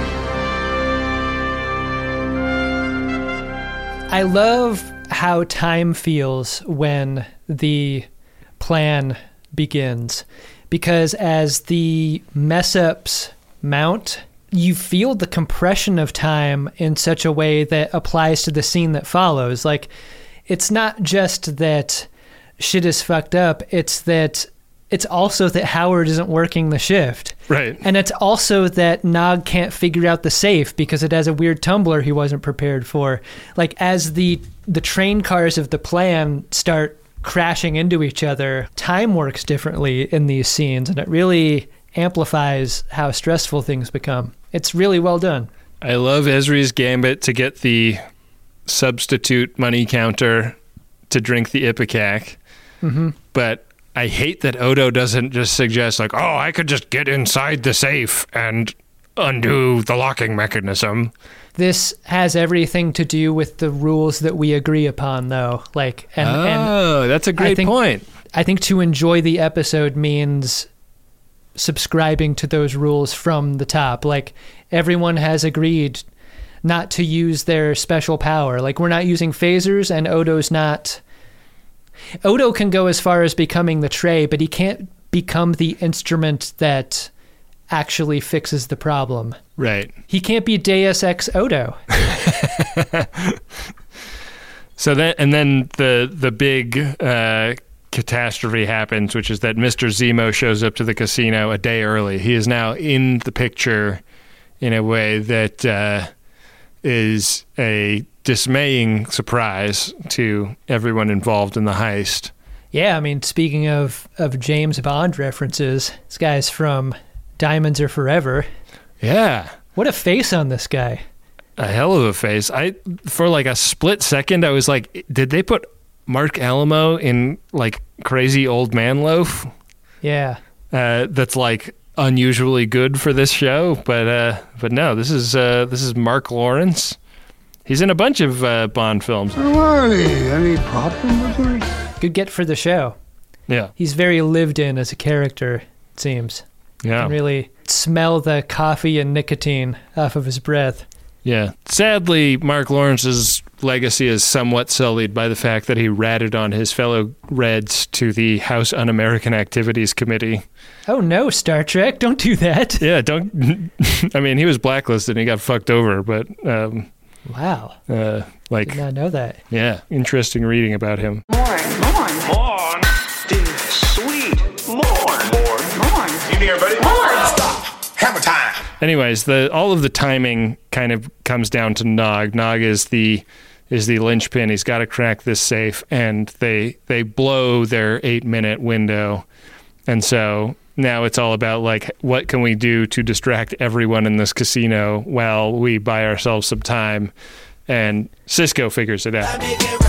I love how time feels when the plan begins, because as the mess-ups mount, you feel the compression of time in such a way that applies to the scene that follows. Like, it's not just that shit is fucked up, it's that it's also that Howard isn't working the shift. Right. And it's also that Nog can't figure out the safe because it has a weird tumbler he wasn't prepared for. Like, as the the train cars of the plan start crashing into each other, time works differently in these scenes, and it really amplifies how stressful things become. It's really well done. I love Ezri's gambit to get the substitute money counter to drink the Ipecac. Mm-hmm. But I hate that Odo doesn't just suggest, like, oh, I could just get inside the safe and undo the locking mechanism. This has everything to do with the rules that we agree upon, though. Like, and, oh, and that's a great I think, point. I think to enjoy the episode means subscribing to those rules from the top. Like, everyone has agreed not to use their special power. Like, we're not using phasers, and Odo's not... Odo can go as far as becoming the tray, but he can't become the instrument that actually fixes the problem. Right. He can't be Deus Ex Odo. So then, and then the the big uh, catastrophe happens, which is that Mister Zemo shows up to the casino a day early. He is now in the picture in a way that uh, is a dismaying surprise to everyone involved in the heist. Yeah, I mean, speaking of, of James Bond references, this guy's from Diamonds Are Forever. Yeah. What a face on this guy. A hell of a face. I for like a split second, I was like, did they put Mark Alamo in like Crazy Old Man Loaf? Yeah. Uh, that's like unusually good for this show, but uh, but no, this is uh, this is Mark Lawrence. He's in a bunch of uh, Bond films. Marty, any problem with her? Good get for the show. Yeah. He's very lived in as a character, it seems. Yeah. You can really smell the coffee and nicotine off of his breath. Yeah. Sadly, Mark Lawrence's legacy is somewhat sullied by the fact that he ratted on his fellow Reds to the House Un-American Activities Committee. Oh no, Star Trek, don't do that. Yeah, don't... I mean, he was blacklisted and he got fucked over, but... Um, Wow. Uh, like, Did not know that. Yeah, interesting reading about him. Morn, morn, morn. Dude, sweet. Morn, morn, morn. You near, buddy? Morn. Stop. Hammer time. Anyways, the all of the timing kind of comes down to Nog. Nog is the is the linchpin. He's got to crack this safe, and they they blow their eight minute window, and so now it's all about like what can we do to distract everyone in this casino while we buy ourselves some time, and Cisco figures it out.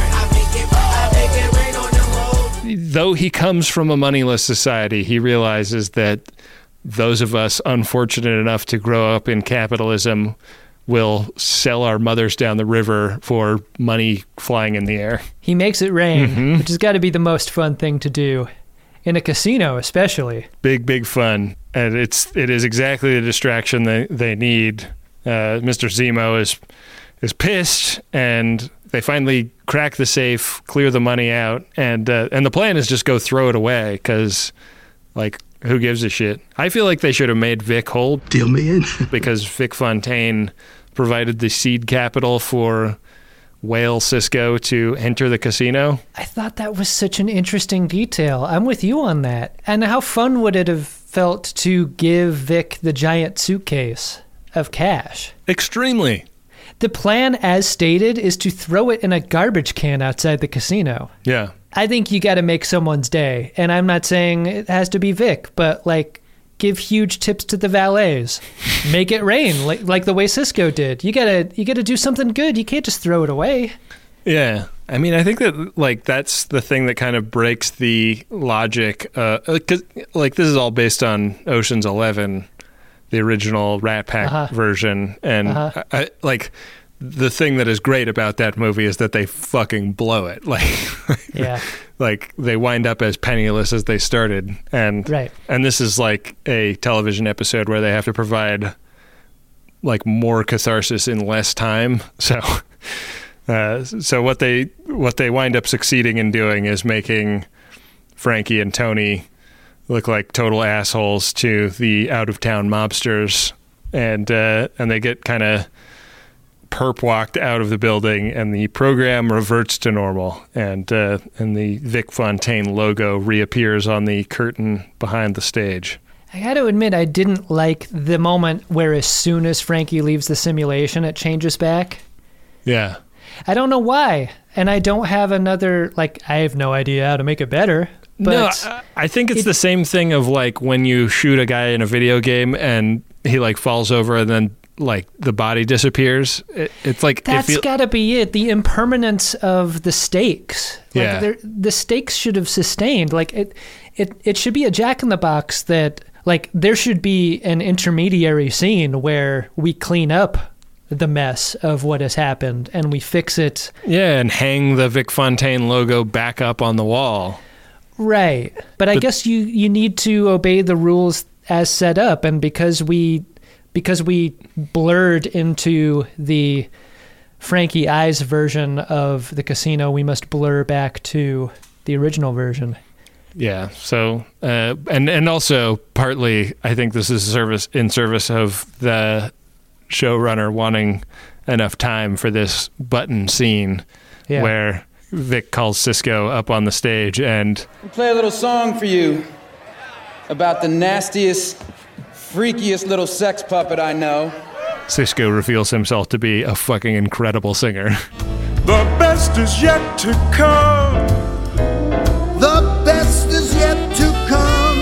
Though he comes from a moneyless society, he realizes that those of us unfortunate enough to grow up in capitalism will sell our mothers down the river for money flying in the air. He makes it rain, Mm-hmm. which has got to be the most fun thing to do. In a casino, especially. Big, big fun. And it's it is exactly the distraction they, they need. Uh, Mister Zemo is is pissed, and they finally crack the safe, clear the money out, and uh, and the plan is just go throw it away, because, like, who gives a shit? I feel like they should have made Vic whole. Deal me in. Because Vic Fontaine provided the seed capital for Whale Cisco to enter the casino. I thought that was such an interesting detail. I'm with you on that. And how fun would it have felt to give Vic the giant suitcase of cash? Extremely. The plan, as stated, is to throw it in a garbage can outside the casino. Yeah. I think you got to make someone's day. And I'm not saying it has to be Vic, but like give huge tips to the valets. Make it rain like like the way Cisco did. You got to you got to do something good. You can't just throw it away. Yeah. I mean, I think that like that's the thing that kind of breaks the logic uh cuz like this is all based on Ocean's eleven, the original Rat Pack uh-huh. version, and uh-huh. I, I, like the thing that is great about that movie is that they fucking blow it. Like, yeah, like they wind up as penniless as they started, and right. And this is like a television episode where they have to provide like more catharsis in less time. So, uh, so what they what they wind up succeeding in doing is making Frankie and Tony look like total assholes to the out of town mobsters, and uh, and they get kind of perp walked out of the building, and the program reverts to normal, and uh, and the Vic Fontaine logo reappears on the curtain behind the stage. I got to admit, I didn't like the moment where as soon as Frankie leaves the simulation, it changes back. Yeah. I don't know why, and I don't have another, like, I have no idea how to make it better. But no, I, I think it's it, the same thing of like when you shoot a guy in a video game and he like falls over and then like the body disappears. It, it's like that's it feel- got to be it. The impermanence of the stakes. Like yeah, the stakes should have sustained. Like it, it, it should be a Jack in the Box that like there should be an intermediary scene where we clean up the mess of what has happened and we fix it. Yeah, and hang the Vic Fontaine logo back up on the wall. Right, but I but, guess you you need to obey the rules as set up, and because we. Because we blurred into the Frankie Eyes version of the casino, we must blur back to the original version. Yeah. So, uh, and and also partly, I think this is service in service of the showrunner wanting enough time for this button scene, yeah. where Vic calls Cisco up on the stage and I'll play a little song for you about the nastiest, freakiest little sex puppet I know. Cisco reveals himself to be a fucking incredible singer. The best is yet to come. The best is yet to come.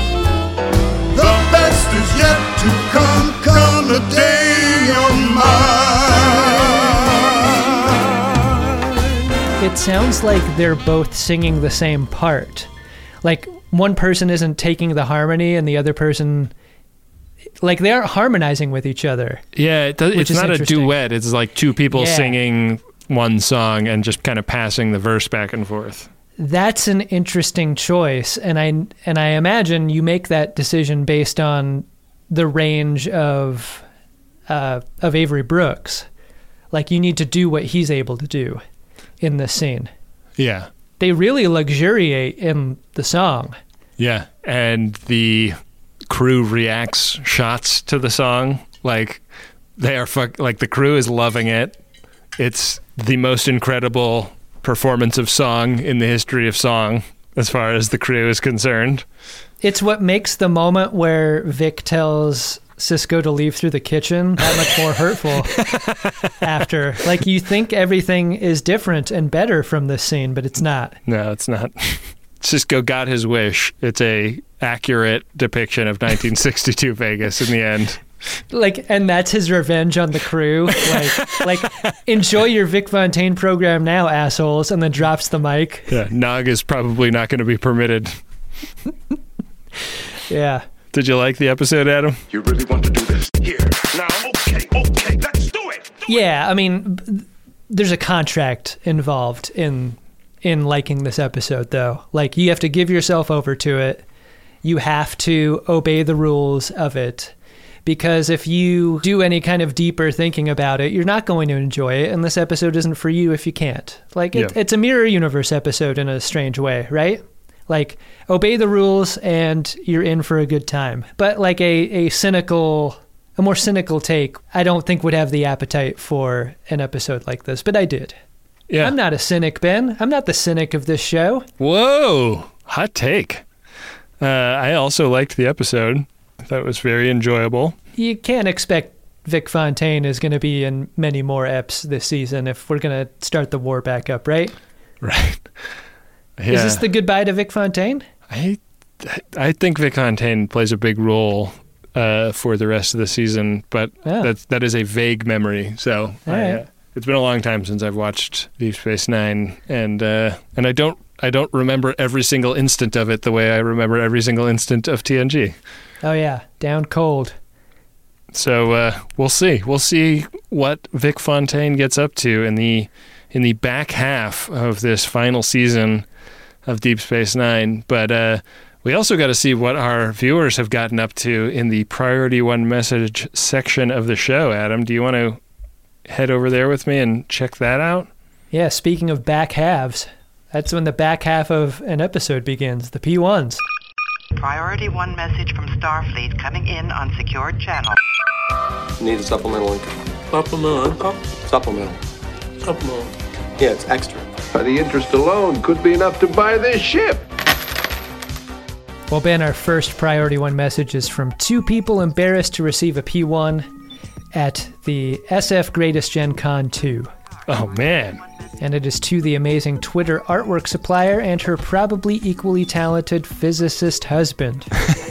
The best is yet to come. Come the day you're mine. It sounds like they're both singing the same part. Like one person isn't taking the harmony and the other person... Like they aren't harmonizing with each other. Yeah, it does, it's not a duet. It's like two people yeah. singing one song and just kind of passing the verse back and forth. That's an interesting choice, and I and I imagine you make that decision based on the range of uh, of Avery Brooks. Like you need to do what he's able to do in this scene. Yeah, they really luxuriate in the song. Yeah, and the crew reacts shots to the song like they are fuck like the crew is loving it. It's the most incredible performance of song in the history of song as far as the crew is concerned. It's what makes the moment where Vic tells Cisco to leave through the kitchen that much more hurtful after. Like you think everything is different and better from this scene, but it's not. No, it's not. Cisco got his wish. It's a accurate depiction of nineteen sixty-two Vegas in the end. Like, and that's his revenge on the crew. Like, like enjoy your Vic Fontaine program now, assholes, and then drops the mic. Yeah, Nog is probably not going to be permitted. Yeah. Did you like the episode, Adam? You really want to do this? Here, now, okay, okay, let's do it. Do yeah, I mean, there's a contract involved in in liking this episode, though. Like, you have to give yourself over to it. You have to obey the rules of it. Because if you do any kind of deeper thinking about it, you're not going to enjoy it, and this episode isn't for you if you can't. Like, it, yeah. It's a Mirror Universe episode in a strange way, right? Like, obey the rules, and you're in for a good time. But, like, a, a cynical, a more cynical take, I don't think would have the appetite for an episode like this, but I did. Yeah. I'm not a cynic, Ben. I'm not the cynic of this show. Whoa, hot take. Uh, I also liked the episode. I thought it was very enjoyable. You can't expect Vic Fontaine is going to be in many more eps this season if we're going to start the war back up, right? Right. Yeah. Is this the goodbye to Vic Fontaine? I I think Vic Fontaine plays a big role uh, for the rest of the season, but Yeah. that's, that is a vague memory. So All I, right. uh, it's been a long time since I've watched Deep Space Nine, and uh, and I don't I don't remember every single instant of it the way I remember every single instant of T N G. Oh, yeah. Down cold. So uh, we'll see. We'll see what Vic Fontaine gets up to in the in the back half of this final season of Deep Space Nine. But uh, we also got to see what our viewers have gotten up to in the Priority One message section of the show. Adam, do you want to head over there with me and check that out? Yeah, speaking of back halves, that's when the back half of an episode begins, the P ones. Priority one message from Starfleet coming in on secured channel. Need a supplemental income. Supplemental income? Supplemental. Supplemental. Yeah, it's extra. The interest alone could be enough to buy this ship. Well, Ben, our first Priority One message is from two people embarrassed to receive a P one at the S F Greatest Gen Con two. Oh, man. And it is to the amazing Twitter artwork supplier and her probably equally talented physicist husband.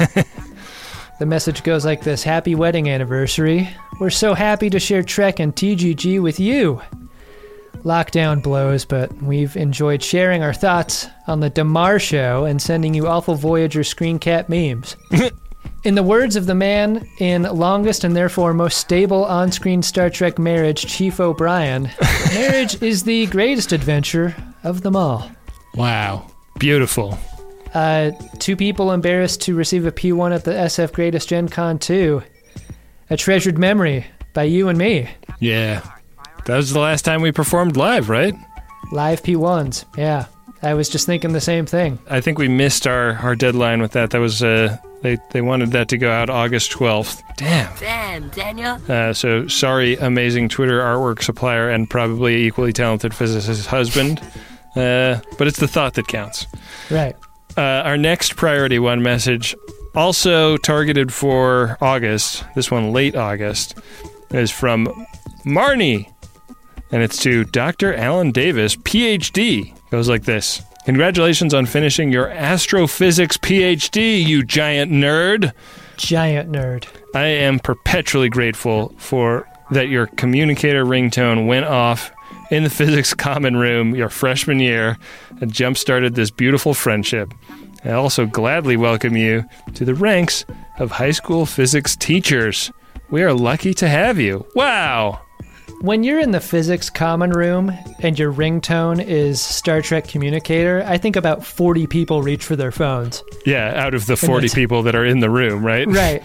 The message goes like this: Happy wedding anniversary. We're so happy to share Trek and T G G with you. Lockdown blows, but we've enjoyed sharing our thoughts on the Damar show and sending you awful Voyager screen cap memes. In the words of the man in longest and therefore most stable on-screen Star Trek marriage, Chief O'Brien, marriage is the greatest adventure of them all. Wow. Beautiful. Uh, two people embarrassed to receive a P one at the S F Greatest Gen Con two. A treasured memory by you and me. Yeah. That was the last time we performed live, right? Live P ones, yeah. I was just thinking the same thing. I think we missed our, our deadline with that. That was, uh, they, they wanted that to go out August twelfth. Damn. Damn, Daniel. Uh, so sorry, amazing Twitter artwork supplier and probably equally talented physicist husband. Uh, but it's the thought that counts. Right. Uh, our next Priority One message, also targeted for August, this one late August, is from Marnie. And it's to Doctor Alan Davis, P H D. Goes like this. Congratulations on finishing your astrophysics P H D, you giant nerd. Giant nerd. I am perpetually grateful for that your communicator ringtone went off in the physics common room your freshman year and jump-started this beautiful friendship. I also gladly welcome you to the ranks of high school physics teachers. We are lucky to have you. Wow! When you're in the physics common room and your ringtone is Star Trek Communicator, I think about forty people reach for their phones. Yeah, out of the forty people that are in the room, right? Right.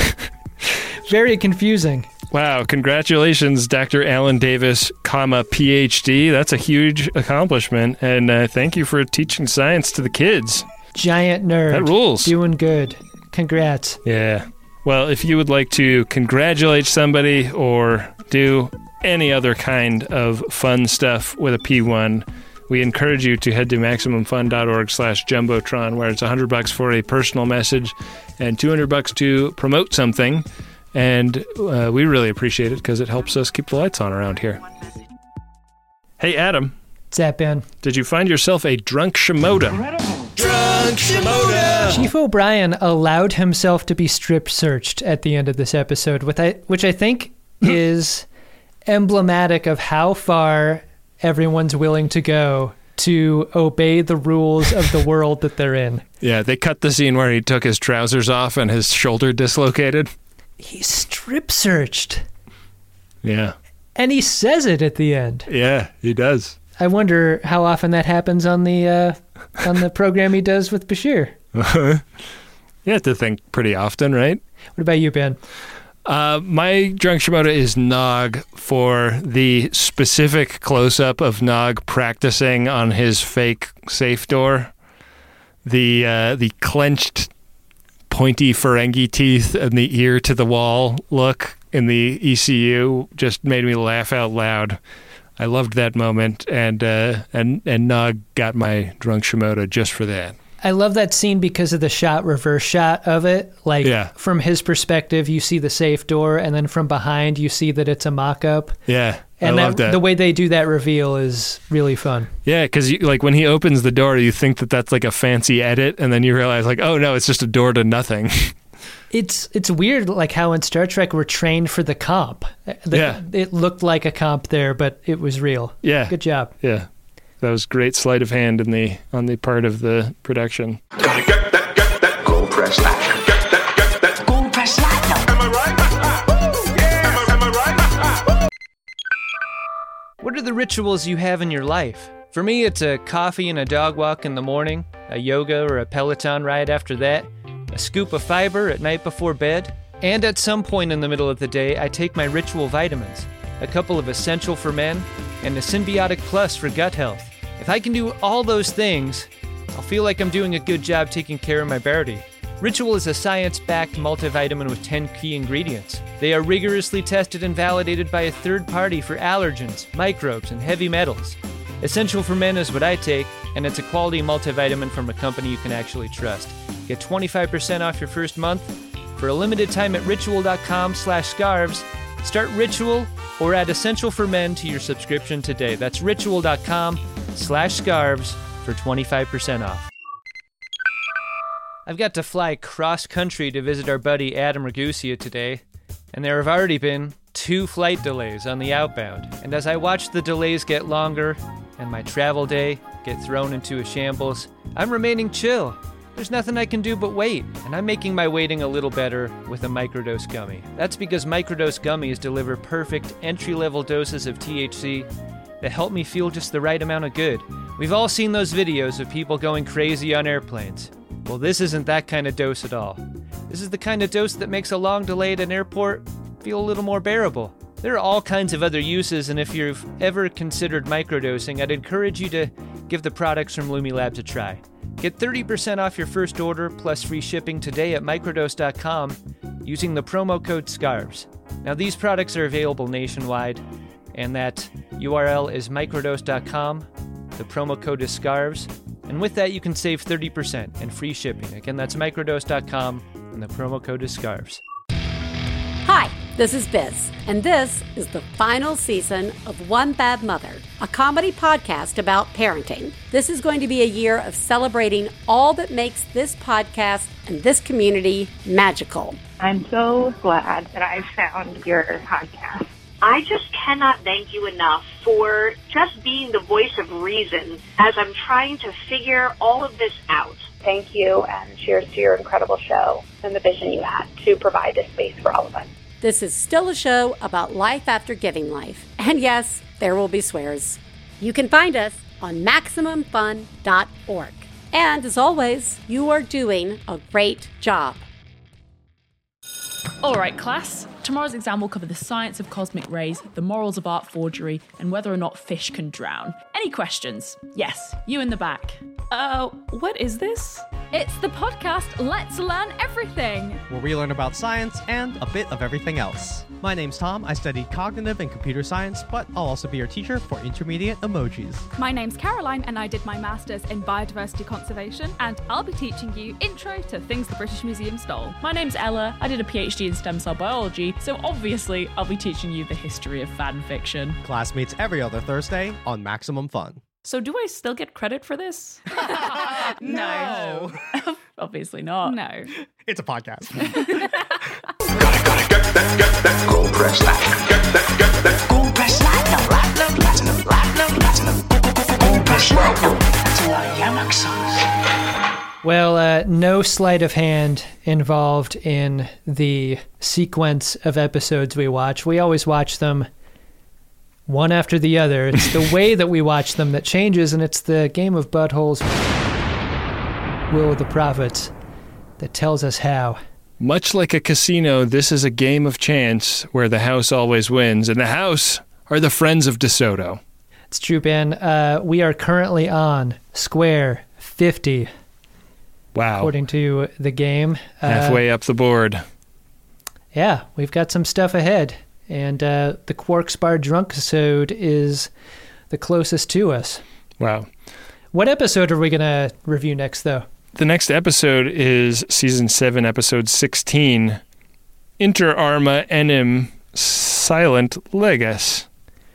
Very confusing. Wow, congratulations, Doctor Alan Davis, comma, P H D. That's a huge accomplishment, and uh, thank you for teaching science to the kids. Giant nerd. That rules. Doing good. Congrats. Yeah. Well, if you would like to congratulate somebody or do any other kind of fun stuff with a P one, we encourage you to head to MaximumFun.org slash Jumbotron, where it's one hundred bucks for a personal message and two hundred bucks to promote something. And uh, we really appreciate it because it helps us keep the lights on around here. Hey, Adam. What's that, Ben? Did you find yourself a drunk Shimoda? Drunk Shimoda! Chief O'Brien allowed himself to be strip searched at the end of this episode, with I, which I think is emblematic of how far everyone's willing to go to obey the rules of the world that they're in. Yeah, they cut the scene where he took his trousers off and his shoulder dislocated. He's strip searched. Yeah. And he says it at the end. Yeah, he does. I wonder how often that happens on the uh, on the program he does with Bashir. You have to think pretty often, right? What about you, Ben? Uh, my drunk Shimoda is Nog for the specific close-up of Nog practicing on his fake safe door. The uh, the clenched, pointy Ferengi teeth and the ear to the wall look in the E C U just made me laugh out loud. I loved that moment, and uh, and and Nog got my drunk Shimoda just for that. I love that scene because of the shot reverse shot of it. Like, yeah. From his perspective, you see the safe door, and then from behind, you see that it's a mock-up. Yeah. And I love that. The way they do that reveal is really fun. Yeah, because like when he opens the door, you think that that's like a fancy edit, and then you realize like, oh no, it's just a door to nothing. It's it's weird, like how in Star Trek we're trained for the comp. The, Yeah. It looked like a comp there, but it was real. Yeah. Good job. Yeah. That was great sleight of hand in the on the part of the production. Gotta get that, get that gold press platinum. Get that, get that gold press platinum. Am I right? Yeah. Am I, am I right? What are the rituals you have in your life? For me, it's a coffee and a dog walk in the morning, a yoga or a Peloton ride after that, a scoop of fiber at night before bed, and at some point in the middle of the day, I take my ritual vitamins, a couple of Essential for Men, and a Symbiotic Plus for gut health. If I can do all those things, I'll feel like I'm doing a good job taking care of my body. Ritual is a science-backed multivitamin with ten key ingredients. They are rigorously tested and validated by a third party for allergens, microbes, and heavy metals. Essential for Men is what I take, and it's a quality multivitamin from a company you can actually trust. Get twenty-five percent off your first month for a limited time at ritual.com slash scarves. Start Ritual or add Essential for Men to your subscription today. That's ritual.com slash scarves for twenty-five percent off. I've got to fly cross-country to visit our buddy Adam Ragusia today, and there have already been two flight delays on the outbound. And as I watch the delays get longer and my travel day get thrown into a shambles, I'm remaining chill. There's nothing I can do but wait, and I'm making my waiting a little better with a microdose gummy. That's because microdose gummies deliver perfect entry-level doses of T H C that help me feel just the right amount of good. We've all seen those videos of people going crazy on airplanes. Well, this isn't that kind of dose at all. This is the kind of dose that makes a long delay at an airport feel a little more bearable. There are all kinds of other uses, and if you've ever considered microdosing, I'd encourage you to give the products from Lumi Labs a try. Get thirty percent off your first order plus free shipping today at microdose dot com using the promo code SCARVES. Now, these products are available nationwide, and that U R L is microdose dot com. The promo code is SCARVES, and with that, you can save thirty percent and free shipping. Again, that's microdose dot com, and the promo code is SCARVES. Hi, this is Biz, and this is the final season of One Bad Mother, a comedy podcast about parenting. This is going to be a year of celebrating all that makes this podcast and this community magical. I'm so glad that I found your podcast. I just cannot thank you enough for just being the voice of reason as I'm trying to figure all of this out. Thank you, and cheers to your incredible show and the vision you had to provide this space for all of us. This is still a show about life after giving life. And yes, there will be swears. You can find us on maximum fun dot org. And as always, you are doing a great job. All right, class. Tomorrow's exam will cover the science of cosmic rays, the morals of art forgery, and whether or not fish can drown. Any questions? Yes, you in the back. Uh, what is this? It's the podcast Let's Learn Everything, where we learn about science and a bit of everything else. My name's Tom. I study cognitive and computer science, but I'll also be your teacher for intermediate emojis. My name's Caroline, and I did my master's in biodiversity conservation, and I'll be teaching you intro to things the British Museum stole. My name's Ella. I did a PhD in stem cell biology, so obviously I'll be teaching you the history of fan fiction. Class meets every other Thursday on Maximum Fun. So do I still get credit for this? No. Obviously not. No. It's a podcast. Gotta, gotta get that, get that gold press platinum. Get that, get that gold press platinum. Platinum, platinum, platinum, platinum. Gold press platinum. That's a lot of Yamak songs. Well, uh, no sleight of hand involved in the sequence of episodes we watch. We always watch them one after the other. It's the way that we watch them that changes, and it's the game of buttholes, Will of the Prophets, that tells us how. Much like a casino, this is a game of chance where the house always wins, and the house are the friends of DeSoto. It's true, Ben. Uh, we are currently on square fifty. Wow. According to the game. Halfway uh, up the board. Yeah, we've got some stuff ahead. And uh, the Quarks Bar Drunk-isode is the closest to us. Wow. What episode are we going to review next, though? The next episode is Season seven, Episode sixteen, Inter Arma Enim Silent Legas.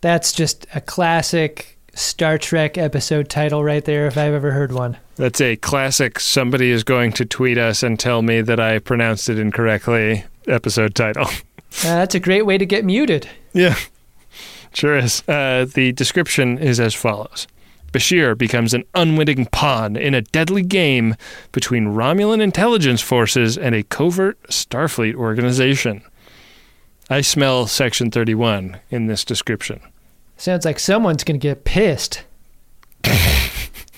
That's just a classic Star Trek episode title right there, if I've ever heard one. That's a classic somebody is going to tweet us and tell me that I pronounced it incorrectly episode title. Uh, that's a great way to get muted. Yeah, sure is. Uh, the description is as follows. Bashir becomes an unwitting pawn in a deadly game between Romulan intelligence forces and a covert Starfleet organization. I smell Section thirty-one in this description. Sounds like someone's going to get pissed. I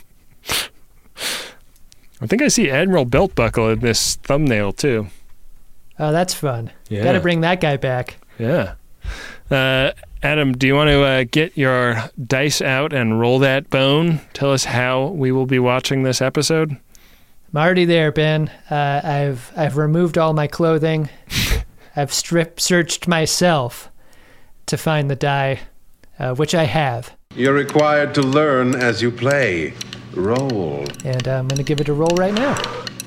think I see Admiral Beltbuckle in this thumbnail, too. Oh, that's fun. Yeah. Got to bring that guy back. Yeah. Uh, Adam, do you want to uh, get your dice out and roll that bone? Tell us how we will be watching this episode. I'm already there, Ben. Uh, I've I've removed all my clothing. I've strip searched myself to find the die, uh, which I have. You're required to learn as you play. Roll. And uh, I'm going to give it a roll right now.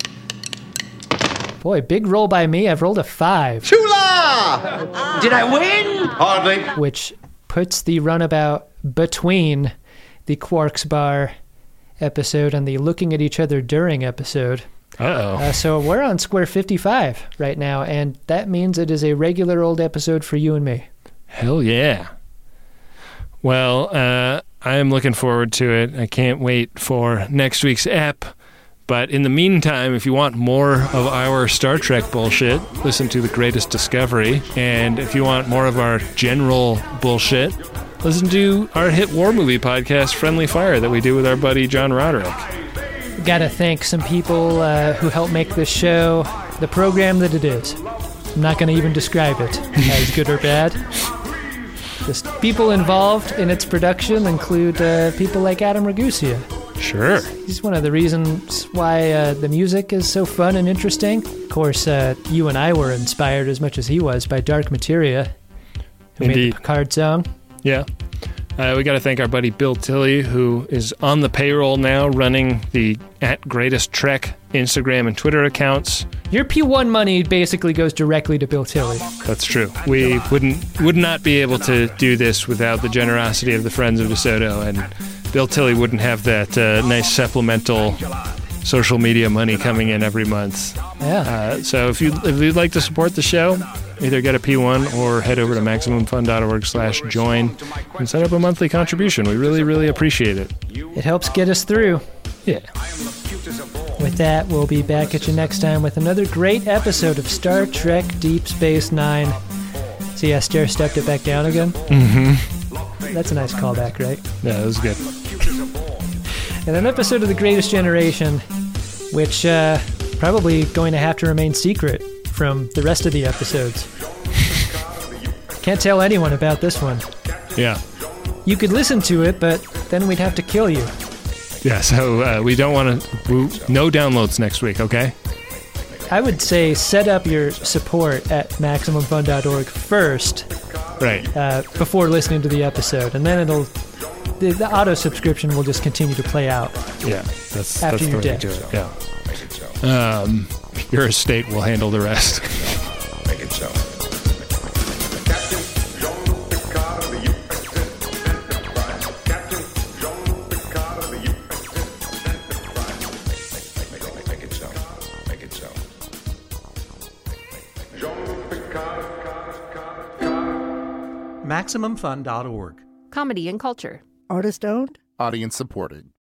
Boy, big roll by me. I've rolled a five. Chula! Did I win? Hardly. Which puts the runabout between the Quarks Bar episode and the Looking at Each Other During episode. Uh-oh. Uh, so we're on square fifty-five right now, and that means it is a regular old episode for you and me. Hell yeah. Well, uh, I am looking forward to it. I can't wait for next week's ep. But in the meantime, if you want more of our Star Trek bullshit, listen to The Greatest Discovery. And if you want more of our general bullshit, listen to our hit war movie podcast, Friendly Fire, that we do with our buddy John Roderick. Got to thank some people uh, who helped make this show the program that it is. I'm not going to even describe it as good or bad. Just people involved in its production include uh, people like Adam Ragusea. Sure. He's one of the reasons why uh, the music is so fun and interesting. Of course, uh, you and I were inspired as much as he was by Dark Materia, who Indeed. made the Picard song. Yeah. Uh, we got to thank our buddy Bill Tilley, who is on the payroll now, running the at Greatest Trek Instagram and Twitter accounts. Your P one money basically goes directly to Bill Tilley. That's true. We wouldn't would not be able to do this without the generosity of the Friends of DeSoto, and Bill Tilley wouldn't have that uh, nice supplemental social media money coming in every month. Yeah. Uh, so if you if you'd like to support the show, either get a P one or head over to MaximumFun.org slash join and set up a monthly contribution. We really, really appreciate it. It helps get us through. Yeah. With that, we'll be back at you next time with another great episode of Star Trek Deep Space Nine. See, I stair stepped it back down again? Mm-hmm. That's a nice callback, right? Yeah, that was good. And an episode of The Greatest Generation, which uh, probably going to have to remain secret from the rest of the episodes. Can't tell anyone about this one. Yeah. You could listen to it, but then we'd have to kill you. Yeah, so uh, we don't want to... No downloads next week, okay? I would say set up your support at Maximum Fun dot org first. Right. Uh, before listening to the episode. And then it'll... The, the auto-subscription will just continue to play out. Yeah, that's, after that's the you're way dead. to do it. Yeah. Um, your estate will handle the rest. Make it so. Maximum Fun dot org. Comedy and culture. Artist owned. Audience supported.